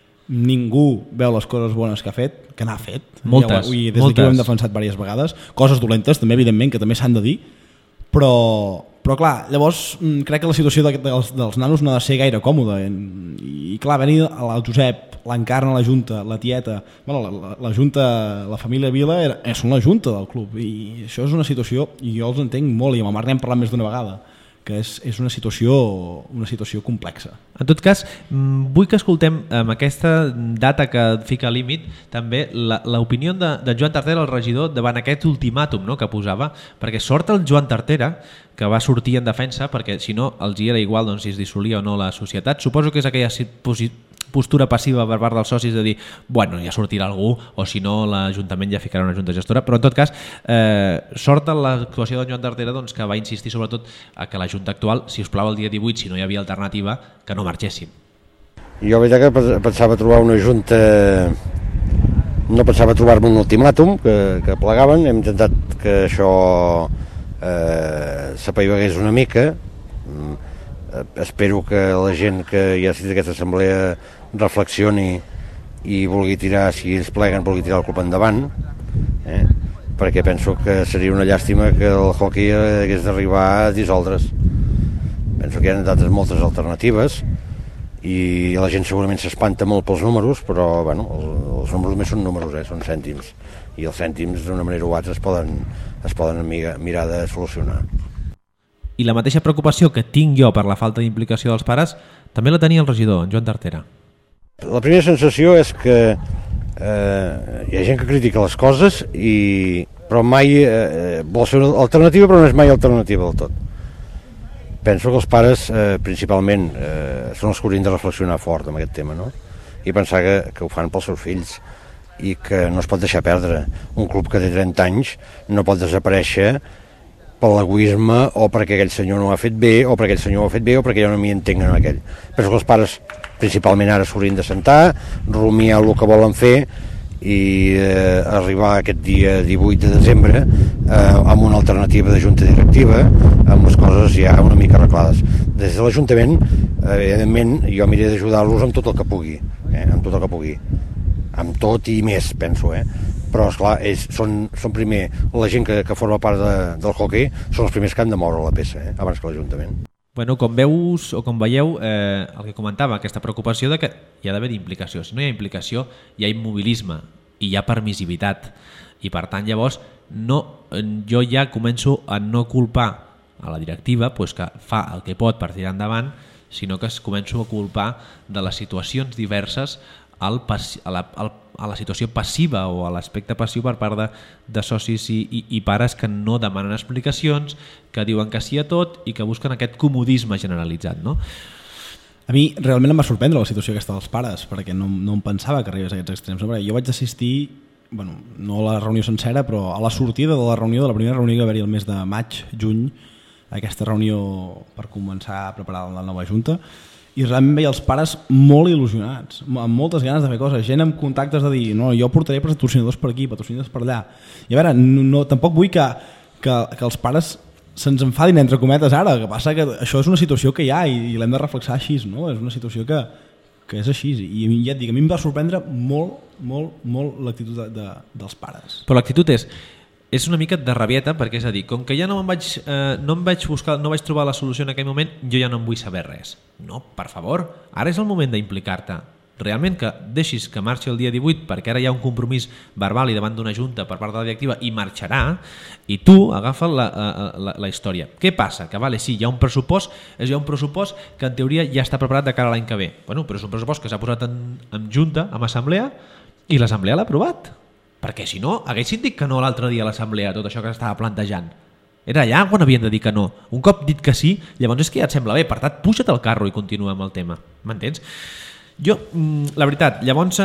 ningú veu les coses bones que ha fet, que n'ha fet. Moltes, ja, i des d'aquí ho hem defensat diverses vegades. Coses dolentes, també, evidentment, que també s'han de dir, però... Però clar, llavors crec que la situació de, dels, dels nanos no ha de ser gaire còmoda i, i clar, venir el Josep, l'encarna la Junta, la tieta, bueno, la, la, la Junta, la família Vila era, són la Junta del club i això és una situació, i jo els entenc molt i amb el Marc n'hem parlat més d'una vegada, que és, és una situació una situació complexa. En tot cas, vull que escoltem amb aquesta data que fica límit també l'opinió de, de Joan Tartera, el regidor, davant aquest ultimàtum, no?, que posava, perquè sort el Joan Tartera, que va sortir en defensa, perquè si no els hi era igual doncs, si es dissolia o no la societat. Suposo que és aquella postura passiva per part dels socis de dir, bueno, ja sortirà algú, o si no l'Ajuntament ja ficarà una junta gestora, però en tot cas eh, sort l'actuació de Joan Tartera doncs, que va insistir sobretot a que la Junta actual, si us plau el dia divuit, si no hi havia alternativa, que no marxéssim. Jo veig que pensava trobar una junta, no pensava trobar-me un ultimàtum, que, que plegaven, hem intentat que això eh, s'apaivagués una mica. eh, espero que la gent que hi ha assistit a aquesta assemblea reflexioni i vulgui tirar, si ells pleguen, vulgui tirar el club endavant, eh? perquè penso que seria una llàstima que el hockey hagués d'arribar a dissoldre's. Penso que hi ha d'altres moltes alternatives i la gent segurament s'espanta molt pels números, però bueno, els, els números només són números, eh? Són cèntims, i els cèntims d'una manera o altra es poden, es poden mirar de solucionar. I la mateixa preocupació que tinc jo per la falta d'implicació dels pares també la tenia el regidor, en Joan Tartera. La primera sensació és que eh, hi ha gent que critica les coses, i, però mai eh, vol ser una alternativa, però no és mai alternativa del tot. Penso que els pares eh, principalment eh, són els que haurien de reflexionar fort amb aquest tema, no? I pensar que, que ho fan pels seus fills i que no es pot deixar perdre. Un club que té trenta anys no pot desaparèixer per l'egoisme o perquè aquell senyor no ho ha fet bé, o perquè aquell senyor ho ha fet bé, o perquè jo no m'hi entenc en aquell. Penso que els pares principalment ara s'haurien de sentar, rumiar el que volen fer i eh, arribar aquest dia divuit de desembre eh, amb una alternativa de junta directiva, amb les coses ja una mica arreglades. Des de l'Ajuntament, eh, evidentment, jo miré d'ajudar-los amb tot el que pugui, eh, amb tot el que pugui, amb tot i més, penso, eh? Però, esclar, ells són, són primer, la gent que, que forma part de, del hockey són els primers que han de moure la peça, eh? Abans que l'Ajuntament. Bueno, com veus o com veieu, eh, el que comentava, aquesta preocupació de que hi ha d'haver implicació. Si no hi ha implicació, hi ha immobilisme i hi ha permissivitat. I per tant, llavors, no, jo ja començo a no culpar a la directiva pues, que fa el que pot per tirar endavant, sinó que es començo a culpar de les situacions diverses al, a, la, al, a la situació passiva o a l'aspecte passiu per part de, de socis i, i, i pares que no demanen explicacions, que diuen que sí a tot i que busquen aquest comodisme generalitzat, no? A mi realment em va sorprendre la situació aquesta dels pares, perquè no, no em pensava que arribés a aquests extrems. Jo vaig assistir, bueno, no a la reunió sencera, però a la sortida de la reunió, de la primera reunió que va haver-hi el mes de maig, juny, aquesta reunió per començar a preparar la nova junta, i realment veia els pares molt il·lusionats, amb moltes ganes de fer coses, gent amb contactes de dir, no, jo portaré patrocinadors per aquí, patrocinadors per allà. I a veure, no, no, tampoc vull que, que, que els pares se'ns enfadin entre cometes ara, el que passa que això és una situació que hi ha i, i l'hem de reflexar així, no? És una situació que, que és així, i ja et dic, a mi em va sorprendre molt, molt, molt l'actitud de, de, dels pares. Però l'actitud és, és una mica de rabieta, perquè és a dir, com que ja no em vaig, eh, no em vaig buscar, no vaig trobar la solució en aquell moment, jo ja no em vull saber res. No, per favor, ara és el moment d'implicar-te. Realment que deixis que marxi el dia divuit perquè ara hi ha un compromís verbal i davant d'una junta per part de la directiva i marxarà, i tu agafa la, la, la història. Què passa? Que vale, sí, hi ha un pressupost, és hi ha un pressupost que en teoria ja està preparat de cara a l'any que ve. Bueno, però és un pressupost que s'ha posat en, en junta, en assemblea, i l'assemblea l'ha aprovat. Perquè si no, haguessin dit que no l'altre dia a l'assemblea, tot això que s'estava plantejant. Era allà quan havien de dir que no. Un cop dit que sí, llavors és que ja et sembla bé, per tant, puja't al carro i continua amb el tema. M'entens? Jo, la veritat, llavors eh,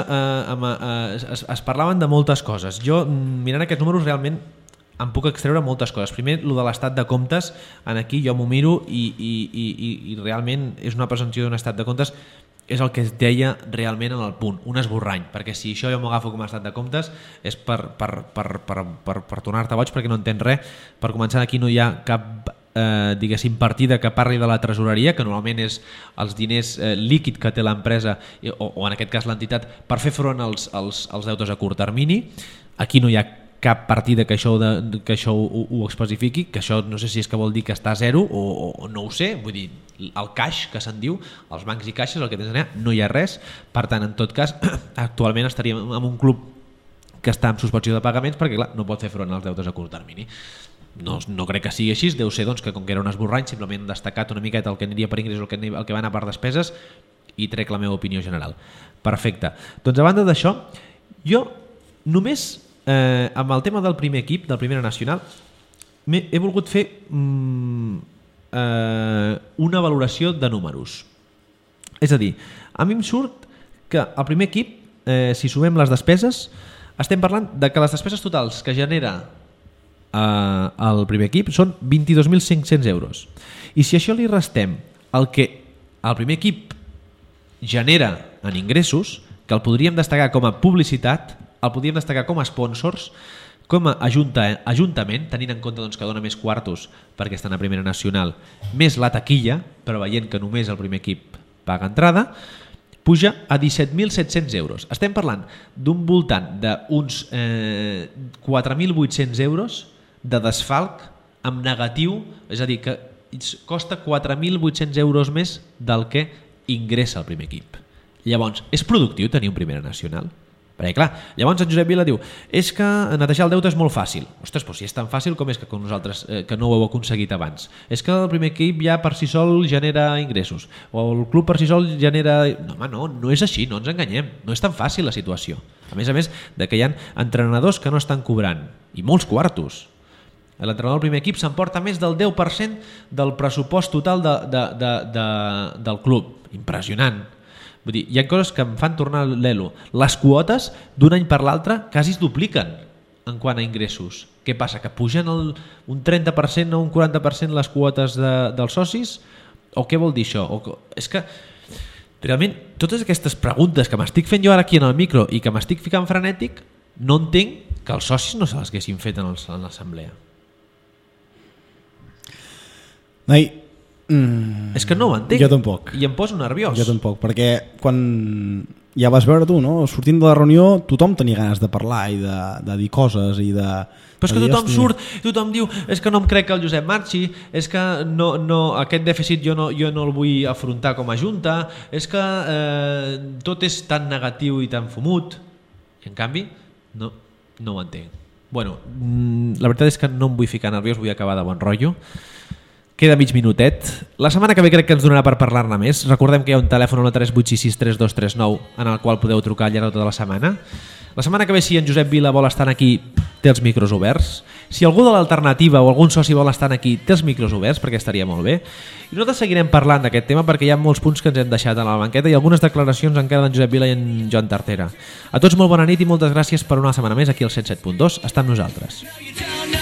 eh, es, es parlaven de moltes coses. Jo, mirant aquests números, realment em puc extreure moltes coses. Primer, el de l'estat de comptes, en aquí jo m'ho miro i, i, i, i realment és una presentació d'un estat de comptes, és el que es deia realment en el punt, un esborrany, perquè si això jo m'ho agafo com a estat de comptes és per, per, per, per, per, per tornar-te boig perquè no entens res. Per començar, aquí no hi ha cap eh, diguéssim partida que parli de la tresoreria, que normalment és els diners eh, líquid que té l'empresa o, o en aquest cas l'entitat per fer front als, als, als deutes a curt termini. Aquí no hi ha cap partida que això, de, que això ho, ho especifiqui, que això no sé si és que vol dir que està a zero o, o no ho sé, vull dir, el caix que se'n diu, els bancs i caixes, el que tens allà, no hi ha res. Per tant, en tot cas, actualment estaríem en un club que està en suspensió de pagaments perquè clar, no pot fer front als deutes a curt termini. No, no crec que sigui així, deu ser doncs, que com que era un esborrany simplement han destacat una miqueta el que aniria per ingrés o el que, el que va anar per despeses i trec la meva opinió general. Perfecte. Doncs a banda d'això, jo només eh, amb el tema del primer equip, del Primera Nacional, he, he volgut fer mm, eh, una valoració de números. És a dir, a mi em surt que el primer equip, eh, si sumem les despeses, estem parlant de que les despeses totals que genera eh, el primer equip són vint-i-dos mil cinc-cents euros. I si això li restem el que el primer equip genera en ingressos, que el podríem destacar com a publicitat, el podríem destacar com a sponsors, com a ajunta, ajuntament, tenint en compte doncs, que dona més quartos perquè estan a Primera Nacional, més la taquilla, però veient que només el primer equip paga entrada, puja a disset mil set-cents euros. Estem parlant d'un voltant d'uns eh, quatre mil vuit-cents euros de desfalc amb negatiu, és a dir, que costa quatre mil vuit-cents euros més del que ingressa el primer equip. Llavors, és productiu tenir un Primera Nacional? Perquè clar, llavors en Josep Vila diu és que netejar el deute és molt fàcil. Ostres, però si és tan fàcil com és que con nosaltres eh, que no ho heu aconseguit abans. És que el primer equip ja per si sol genera ingressos o el club per si sol genera... No, home, no, no és així, no ens enganyem. No és tan fàcil la situació. A més a més de que hi ha entrenadors que no estan cobrant i molts quartos. L'entrenador del primer equip s'emporta més del deu per cent del pressupost total de, de, de, de, del club. Impressionant. Vull dir, hi ha coses que em fan tornar l'elo. Les quotes d'un any per l'altre quasi es dupliquen en quant a ingressos. Què passa? Que pugen el, un trenta per cent o un quaranta per cent les quotes de, dels socis? O què vol dir això? O, és que realment totes aquestes preguntes que m'estic fent jo ara aquí en el micro i que m'estic ficant frenètic, no entenc que els socis no se les haguessin fet en l'assemblea. Noi, Mm, és que no ho entenc. Jo tampoc. I em poso nerviós. Jo tampoc, perquè quan ja vas veure tu, no? Sortint de la reunió tothom tenia ganes de parlar i de, de dir coses i de... Però és que tothom surt, tothom diu és que no em crec que el Josep marxi, és que no, no, aquest dèficit jo no, jo no el vull afrontar com a junta, és que eh, tot és tan negatiu i tan fumut. I en canvi, no, no ho entenc. Bueno, la veritat és que no em vull ficar nerviós, vull acabar de bon rotllo. Queda mig minutet. La setmana que ve crec que ens donarà per parlar-ne més. Recordem que hi ha un telèfon al tres vuit sis sis tres dos tres nou en el qual podeu trucar al llarg de tota la setmana. La setmana que ve, si en Josep Vila vol estar aquí, té els micros oberts. Si algú de l'alternativa o algun soci vol estar aquí, té els micros oberts, perquè estaria molt bé. I nosaltres seguirem parlant d'aquest tema perquè hi ha molts punts que ens hem deixat a la banqueta i algunes declaracions encara d'en Josep Vila i en Joan Tartera. A tots molt bona nit i moltes gràcies per una setmana més aquí al cent set punt dos. Està amb nosaltres.